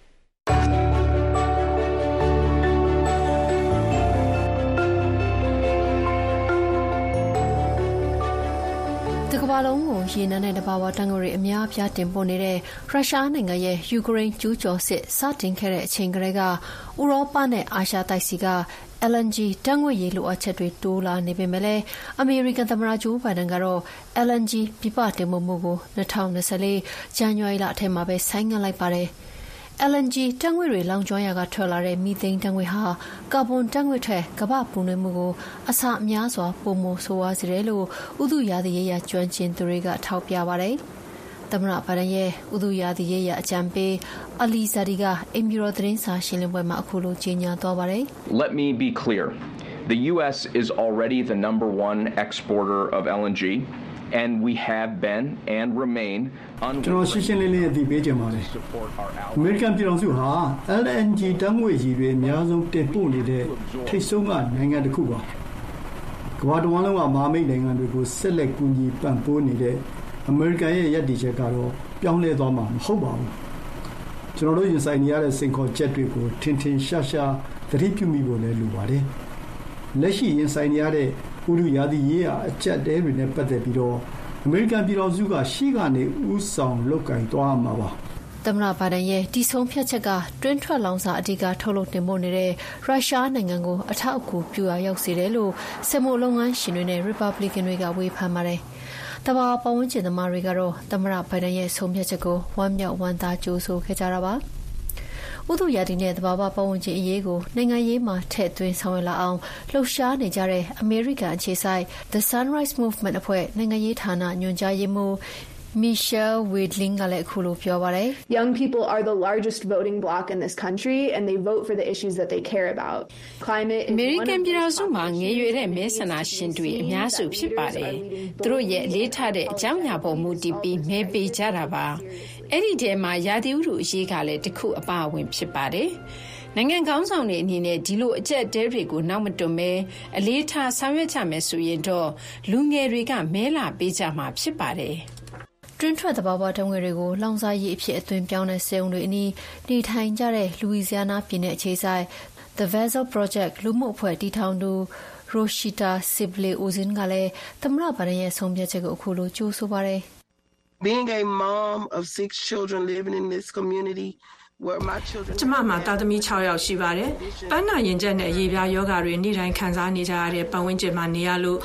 ကမ္ဘာလုံးကိုရေနံနဲ့တဘာဝဓာတ်ငွေ့တွေအများအပြားတင်ပို့နေတဲ့ရုရှားနိုင်ငံရဲ့ယူကရိန်းကျူးကျော်စစ်စတင်ခဲ့တဲ့အချိန်ကတည်းကဥရောပနဲ့အာရှတိုက်စီက LNG ဓာတ်ငွေ့ရည်လိုအပ်ချက်တွေတိုးလာနေပေမဲ့လည်းအမေရိကန်သမ္မတဂျိုးဘိုင်ဒန်ကတော့ LNG ပြပတင်ပို့မှုကို2024ဇန်နဝါရီလအထက်မှာပဲဆိုင်းငံ့လိုက်ပါတယ်။ LNG ဓာတ်ငွေ့တွေလောင်ကျွမ်းရာကထွက်လာတဲ့မီသိန်းဓာတ်ငွေ့ဟာကာဗွန်ဓာတ်ငွေ့ထက်ကမ္ဘာပူနွေးမှုကိုအဆအများစွာပိုမိုဆိုးဝါးစေတယ်လို့ဥတုရာသီရေးရာကျွမ်းကျင်သူတွေကထောက်ပြပါတယ်။သမ္မတဘိုင်ဒန်ရဲ့ဥတုရာသီရေးရာအကြံပေးအလီဇာဒီကအင်မီရောသတင်းစာရှင်းလင်းပွဲမှာအခုလိုကြေညာသွားပါတယ်။ Let me be clear. The US is already the number one exporter of LNG. And we have been and remain ကျွန်တော်ရှင်းလင်းလင်းအသိပေးချင်ပါတယ်အမေရိကန်ပြည်ထောင်စုဟာ LNG ဓာတ်ငွေ့ရည်တွေအများဆုံးတင်ပို့နေတဲ့ထိပ်ဆုံးကနိုင်ငံတစ်ခုပါကမ္ဘာတစ်ဝန်းလုံးကမဟာမိတ်နိုင်ငံတွေကိုဆက်လက်ကူညီပံ့ပိုးနေတဲ့အမေရိကန်ရဲ့ရည်တည်ချက်ကတော့ပြောင်းလဲသွားမှာမဟုတ်ပါဘူးကျွန်တော်တို့ရင်ဆိုင်နေရတဲ့စိန်ခေါ်ချက်တွေကိုထင်ထင်ရှားရှားသတိပြုမိဖို့လည်းလိုပါတယ်လက်ရှိရင်ဆိုင်နေရတဲ့ဥရုရာသီရေးရာအကျပ်တဲတွေနဲ့ပတ်သက်ပြီးတော့အမေရိကန်ပြည်ထောင်စုကရှေ့ကနေဥဆောင်လုပ်ကင်သွားမှာပါသမ္မတဘိုင်ဒန်ရဲ့ဒီဆုံးဖြတ်ချက်ကတွင်းထွက်လောင်စာအဓိကထုတ်လုပ်တင်ပို့နေတဲ့ရုရှားနိုင်ငံကိုအထောက်အကူပြုရာရောက်စေတယ်လို့စက်မှုလုပ်ငန်းရှင်တွေနဲ့ Republican တွေကဝေဖန်ပါတယ်။တဘာပတ်ဝန်းကျင်သမားတွေကတော့သမ္မတဘိုင်ဒန်ရဲ့ဆုံးဖြတ်ချက်ကိုဝမ်းမြောက်ဝမ်းသာကြိုဆိုခဲ့ကြတာပါ။ဥတုရာသီနဲ့သဘာဝပတ်ဝန်းကျင်အရေးကိုနိုင်ငံရေးမှာထည့်သွင်းဆောင်ရွက်လာအောင်လှုပ်ရှားနေကြတဲ့အမေရိကန်အခြေစိုက် The Sunrise Movement အဖွဲ့နိုင်ငံရေးဌာနညွှန်ကြားရေးမှူးMichelle Wadling ကလည်းအခုလိုပြောပါတယ် Young people are the largest voting bloc in this country and they vote for the issues that they care about. Climate is American ပြည်တော်စုမှာငယ်ရွယ်တဲ့မဲဆန္ဒရှင်တွေအများစုဖြစ်ပါတယ်။သူတို့ရဲ့အလေးထားတဲ့အကြောင်းအရာပေါ်မူတည်ပြီးမဲပေးကြတာပါ။အဲ့ဒီထဲမှာရာသီဥတုအရေးကလည်းတစ်ခုအပါအဝင်ဖြစ်ပါတယ်။နိုင်ငံကောင်းဆောင်တွေအနေနဲ့ဒီလိုအကျက်တဲတွေကိုနောက်မတွန်မဲအလေးထားဆောင်ရွက်ကြမယ်ဆိုရင်တော့လူငယ်တွေကမဲလာပေးကြမှာဖြစ်ပါတယ်။တွင်းထွက်သဘာဝဓာတ်ငွေ့တွေကိုလောင်စာရည်အဖြစ်အသွင်ပြောင်းတဲ့စေုံတွေအနီးနေထိုင်ကြတဲ့လူဝီဇီယာနာပြည်နယ်အခြေစိုက် The Vessel Project လူမှုအဖွဲ့တည်ထောင်သူ Roshita Sible-Ozin ကလည်းသမ္မတဘိုင်ဒန်ရဲ့ဆုံးဖြတ်ချက်ကိုအခုလိုကြိုဆိုပါတယ် Being a mom of 6 children living in this community ကျမမှာတာသမီ6ယောက်ရှိပါတယ်။ပန်းနာရင်ကျက်နဲ့ရေပြားယောဂါတွေနေ့တိုင်းခံစားနေကြရတဲ့ပတ်ဝန်းကျင်မှာနေရလို့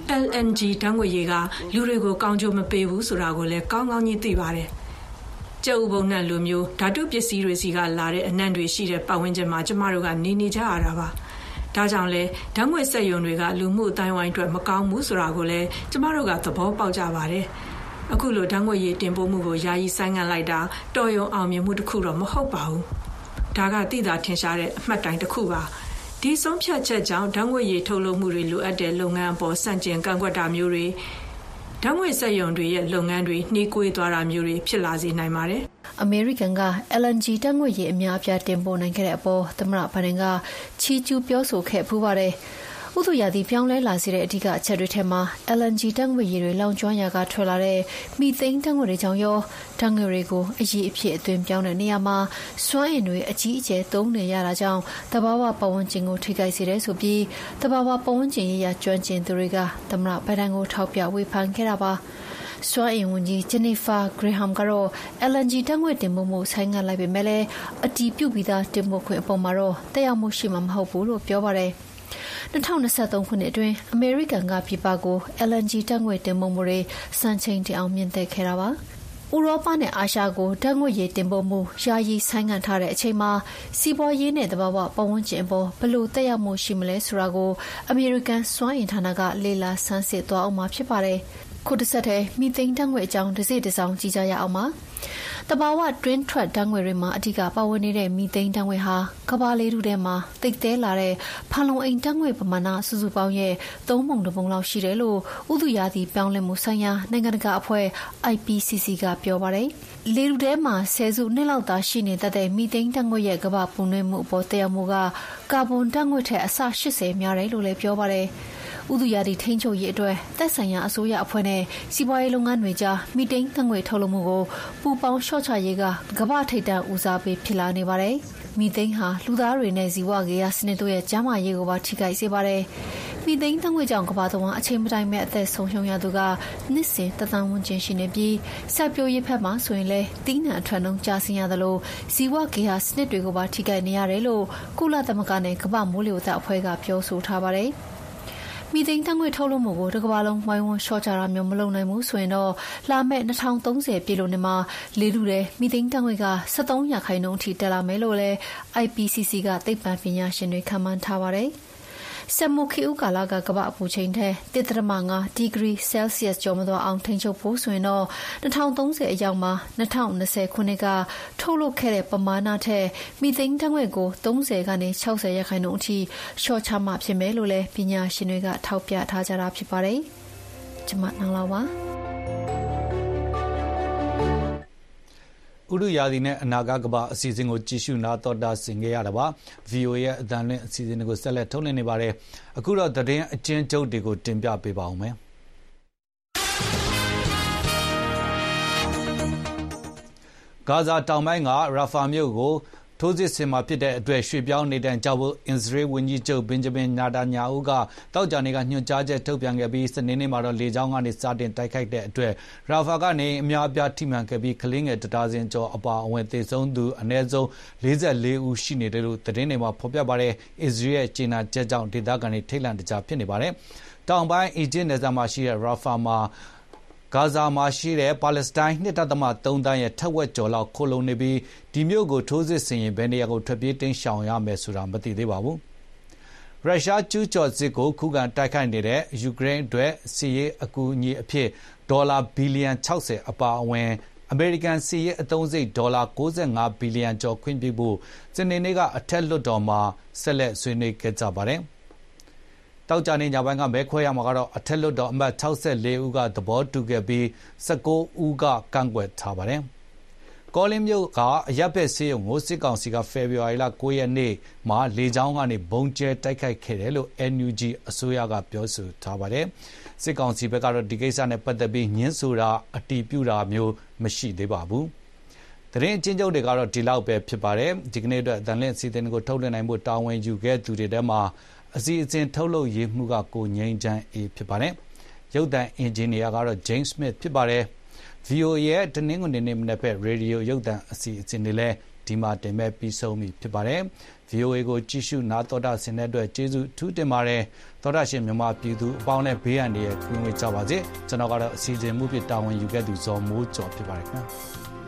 LNG ဓာတ်ငွေ့ရည်ကလူတွေကိုကောင်းကျိုးမပေးဘူးဆိုတာကိုလည်းကောင်းကောင်းကြီးသိပါတယ်။ကျုပ်ဘုံနဲ့လူမျိုးဓာတုပစ္စည်းတွေစီကလာတဲ့အနံ့တွေရှိတဲ့ပတ်ဝန်းကျင်မှာကျမတို့ကနေကြရတာပါ။ဒါကြောင့်လဲဓာတ်ငွေ့စက်ရုံတွေကလူမှုအတိုင်းဝိုင်းအတွက်မကောင်းဘူးဆိုတာကိုလည်းကျမတို့ကသဘောပေါက်ကြပါတယ်။အခုလိုဓာတ်ငွေ့ရည်တင်ပို့မှုကိုယာယီဆိုင်းငံ့လိုက်တာတော်ရုံအောင်မြင်မှုတစ်ခုတော့မဟုတ်ပါဘူးဒါကသိသာထင်ရှားတဲ့အမှတ်တိုင်တစ်ခုပါဒီဆုံးဖြတ်ချက်ကြောင့်ဓာတ်ငွေ့ရည်ထုတ်လုပ်မှုတွေလိုအပ်တဲ့လုပ်ငန်းအပေါ်စန့်ကျင်ကန့်ကွက်တာမျိုးတွေဓာတ်ငွေ့စက်ရုံတွေရဲ့လုပ်ငန်းတွေနှီးကွေးသွားတာမျိုးတွေဖြစ်လာစေနိုင်ပါတယ်အမေရိကန်က LNG ဓာတ်ငွေ့ရည်အများအပြားတင်ပို့နိုင်ခဲ့တဲ့အပေါ်သမ္မတဘိုင်ဒန်ကချီးကျူးပြောဆိုခဲ့ပူပါတယ်ဥတုရာသီပြောင်းလဲလာစေတဲ့အဓိကအချက်တွေထဲမှာ LNG ဓာတ်ငွေ့ရည်တွေလောင်ကျွမ်းရာကထွက်လာတဲ့မီသိန်းဓာတ်ငွေ့တွေကြောင့်ရောဓာတ်ငွေ့တွေကိုအရည်အဖြစ်အသွင်ပြောင်းတဲ့နေရာမှာစွမ်းအင်တွေအကြီးအကျယ်သုံးနေရတာကြောင့်သဘာဝပတ်ဝန်းကျင်ကိုထိခိုက်စေတယ်ဆိုပြီးသဘာဝပတ်ဝန်းကျင်ရေးရာကျွမ်းကျင်သူတွေကသမ္မတဘိုင်ဒန်ကိုထောက်ပြဝေဖန်ခဲ့တာပါစွမ်းအင်ဝန်ကြီးဂျင်နီဖာဂရေဟမ်ကတော့ LNG ဓာတ်ငွေ့တင်ပို့မှုဆိုင်းငံ့လိုက်ပေမဲ့လည်းအတည်ပြုပြီးသားတင်ပို့ခွင့်အပေါ်မှာတော့တက်ရောက်မှုရှိမှာမဟုတ်ဘူးလို့ပြောပါတယ်2023ခုနှစ်အတွင်းအမေရိကန်ကပြည်ပကို LNG ဓာတ်ငွေ့တင်ပို့မှုတွေစံချိန်တင်အောင်မြင့်တက်ခဲ့တာပါ။ဥရောပနဲ့အာရှကိုဓာတ်ငွေ့ရည်တင်ပို့မှုယာယီဆိုင်းငံ့ထားတဲ့အချိန်မှာစီးပွားရေးနဲ့သဘာဝပတ်ဝန်းကျင်အပေါ်ဘယ်လိုသက်ရောက်မှုရှိမလဲဆိုတာကိုအမေရိကန်စွမ်းအင်ဌာနကလေ့လာဆန်းစစ်သွားအောင်မှာဖြစ်ပါတယ်။ခုတစ်ဆက်တည်းမီသိန်းဓာတ်ငွေ့အကြောင်းတစ်စိတ်တစ်စောင်းကြည့်ကြရအောင်ပါ။တဘာဝတွင်းထွက်ဓာတ်ငွေ့တွေမှာအဓိကပါဝင်နေတဲ့မီသိန်းဓာတ်ငွေ့ဟာကမ္ဘာလေးထုထဲမှာတိတ်တဲလာတဲ့ဖန်လုံအိမ်ဓာတ်ငွေ့ပမာဏစုစုပေါင်းရဲ့3 ပုံတစ်ပုံလောက်ရှိတယ်လို့ဥတုရာသီပြောင်းလဲမှုဆိုင်ရာနိုင်ငံတကာအဖွဲ့ IPCC ကပြောပါတယ်။လေထုထဲမှာဆယ်စုနှစ်လောက်သာရှိနေတတ်တဲ့မီသိန်းဓာတ်ငွေ့ရဲ့ကမ္ဘာပူနွေးမှုအပေါ်သက်ရောက်မှုကကာဗွန်ဓာတ်ငွေ့ထက်အဆ80များတယ်လို့လည်းပြောပါတယ်။ဥတုရာသီထိန်းချုပ်ရေးအတွက်သက်ဆိုင်ရာအစိုးရအဖွဲ့နဲ့စီးပွားရေးလုပ်ငန်းတွေကြားမီသိန်းဓာတ်ငွေ့ထုတ်လုပ်မှုကိုပူပေါင်းလျှော့ချရေးကကမ္ဘာထိပ်တန်းဦးစားပေးဖြစ်လာနေပါတယ်။မီသိန်းဟာလူသားတွေနဲ့ဇီဝကေယစနစ်တို့ရဲ့ကျန်းမာရေးကိုပါထိခိုက်စေပါတယ်။မီသိန်းဓာတ်ငွေ့ကြောင့်ကမ္ဘာတဝန်းအချိန်မတိုင်မဲ့အသက်ဆုံးရှုံးရသူကနှစ်စဉ်တသန်းဝန်းကျင်ရှိနေပြီးစိုက်ပျိုးရေးဘက်မှာဆိုရင်လည်းတီးနှံအထွက်နှုန်းကျဆင်းရသလိုဇီဝကေယစနစ်တွေကိုပါထိခိုက်နေရတယ်လို့ကုလသမဂ္ဂနဲ့ကမ္ဘာမိုးလေဝသအဖွဲ့ကပြောဆိုထားပါတယ်။မီသိန်းဓာတ်ငွေ့ထုတ်လုပ်မှုကိုတစ်ကမ္ဘာလုံးဝိုင်းဝန်းလျှော့ချတာမျိုးမလုပ်နိုင်ဘူးဆိုရင်တော့လာမယ့်2030ပြည့်လို့နှစ်မှာလေထုထဲမီသိန်းဓာတ်ငွေ့က73%အထိတက်လာမယ်လို့လည်း IPCC ကသိပ္ပံပညာရှင်တွေခန့်မှန်းထားပါတယ်။စက်မှုခေတ်ကာလကကမ္ဘာအပူချိန်ထဲ1.5 ဒီဂရီဆဲလ်ဆီးယပ်ကျော်မသွားအောင်ထိန်းချုပ်ဖို့ဆိုရင်တော့2030အရောက်မှာ2020ခုနှစ်ကထုတ်လုပ်ခဲ့တဲ့ပမာဏထက်မီသိန်းဓာတ်ငွေ့ကို30ကနေ60%အထိလျှော့ချမှဖြစ်မယ်လို့လည်းပညာရှင်တွေကထောက်ပြထားကြတာဖြစ်ပါတယ်။ကျွန်မနောင်လာပါဥတုရာသီနဲ့အနာဂတ်ကမ္ဘာအစီအစဉ်ကိုကြည့်ရှုနာတော်တာဆင်ခဲ့ရတာပါ VOA ရဲ့အသံလွှင့်အစီအစဉ်တွေကိုဆက်လက်ထုတ်လွှင့်နေပါတယ်အခုတော့သတင်းအကျဉ်းချုပ်တွေကိုတင်ပြပေးပါဦးမယ်ဂါဇာတောင်ပိုင်းကရာဖာမြို့ကိုထိုးစစ်ဆင်မှာဖြစ်တဲ့အတွက်ရွှေ့ပြောင်းနေတဲ့ကြောက်ဖို့အစ္စရေးဝန်ကြီးချုပ်ဘင်ဂျမင်နာတာညာဦးကတောက်ကြနေကညွှန်ကြားချက်ထုတ်ပြန်ခဲ့ပြီးစနေနေ့မှာတော့လေကြောင်းကနေစတင်တိုက်ခိုက်တဲ့အတွက်ရာဖာကနေအများအပြားထိမှန်ခဲ့ပြီးကလင်းငယ်တဒါဇင်ကျော်အပါအဝင်သေဆုံးသူအနည်းဆုံး44ဦးရှိနေတယ်လို့သတင်းတွေမှာဖော်ပြပါတယ်အစ္စရေးရဲ့ကြေညာချက်ကြောင့်ဒေသခံတွေထိတ်လန့်တကြားဖြစ်နေပါတယ်တောင်ပိုင်းအီဂျစ်နယ်စပ်မှာရှိတဲ့ရာဖာမှာဂါဇာမှာရှိတဲ့ပါလက်စတိုင်း 2.3 သန်းရဲ့ထက်ဝက်ကျော်လောက်ခိုလုံနေပြီးဒီမြို့ကိုထိုးစစ်ဆင်ရင်ဘယ်နေရာကိုထွက်ပြေးတင်းရှောင်ရမယ်ဆိုတာမသိသေးပါဘူး။ရုရှားကျူးကျော်စစ်ကိုခုခံတိုက်ခိုက်နေတဲ့ယူကရိန်းအတွက်စစ်ရေးအကူအညီအဖြစ်ဒေါ်လာဘီလီယံ60အပါအဝင်အမေရိကန်စစ်ရေးအသုံးစရိတ်ဒေါ်လာ65ဘီလီယံကျော်ခွင့်ပြုဖို့စနေနေ့ကအထက်လွှတ်တော်မှာဆက်လက်ဆွေးနွေးခဲ့ကြပါတယ်။တောက်ကြနေညပိုင်းကမဲခွဲရမှာကတော့အထက်လွှတ်တော်အမတ်64ဦးကသဘောတူခဲ့ပြီး19ဦးကကန့်ကွက်ထားပါတယ်။ကောလင်းမြို့ကအရပ်ဘက်ဆေးရုံကိုစစ်ကောင်စီကဖေဖော်ဝါရီလ9ရက်နေ့မှာလေကြောင်းကနေဘုံကျဲတိုက်ခိုက်ခဲ့တယ်လို့ NUG အစိုးရကပြောဆိုထားပါတယ်။စစ်ကောင်စီဘက်ကတော့ဒီကိစ္စနဲ့ပတ်သက်ပြီးညှင်းဆိုတာအတည်ပြုတာမျိုးမရှိသေးပါဘူး။သတင်းအချင်းချုပ်တွေကတော့ဒီလောက်ပဲဖြစ်ပါတယ်။ဒီကနေ့အတွက်အသံလင့်စီစဉ်ကိုထုတ်လွှင့်နိုင်ဖို့တာဝန်ယူခဲ့သူတွေထဲမှာအစီအစဉ်ထုတ်လုပ်ရေးမှုကကိုငိမ့်ချမ်းအေးဖြစ်ပါတယ်။ရုပ်သံအင်ဂျင်နီယာကတော့ James Smith ဖြစ်ပါတယ်။ VOA ရဲ့တနင်္ဂနွေနေ့မနက်ဘက်ရေဒီယိုရုပ်သံအစီအစဉ်တွေလည်းဒီမှာတင်မဲ့ပြီးဆုံးပြီဖြစ်ပါတယ်။ VOA ကိုကြည့်ရှုနားတော်တာဆင်တဲ့အတွက်ကျေးဇူးအထူးတင်ပါတယ်။သောတာရှင်မြန်မာပြည်သူအပေါင်းနဲ့ဘေးရန်တွေကင်းဝေးကြပါစေ။ကျွန်တော်ကတော့အစီအစဉ်မှုဖြစ်တာဝန်ယူခဲ့သူဇော်မိုးကျော်ဖြစ်ပါတယ်ခင်ဗျာ။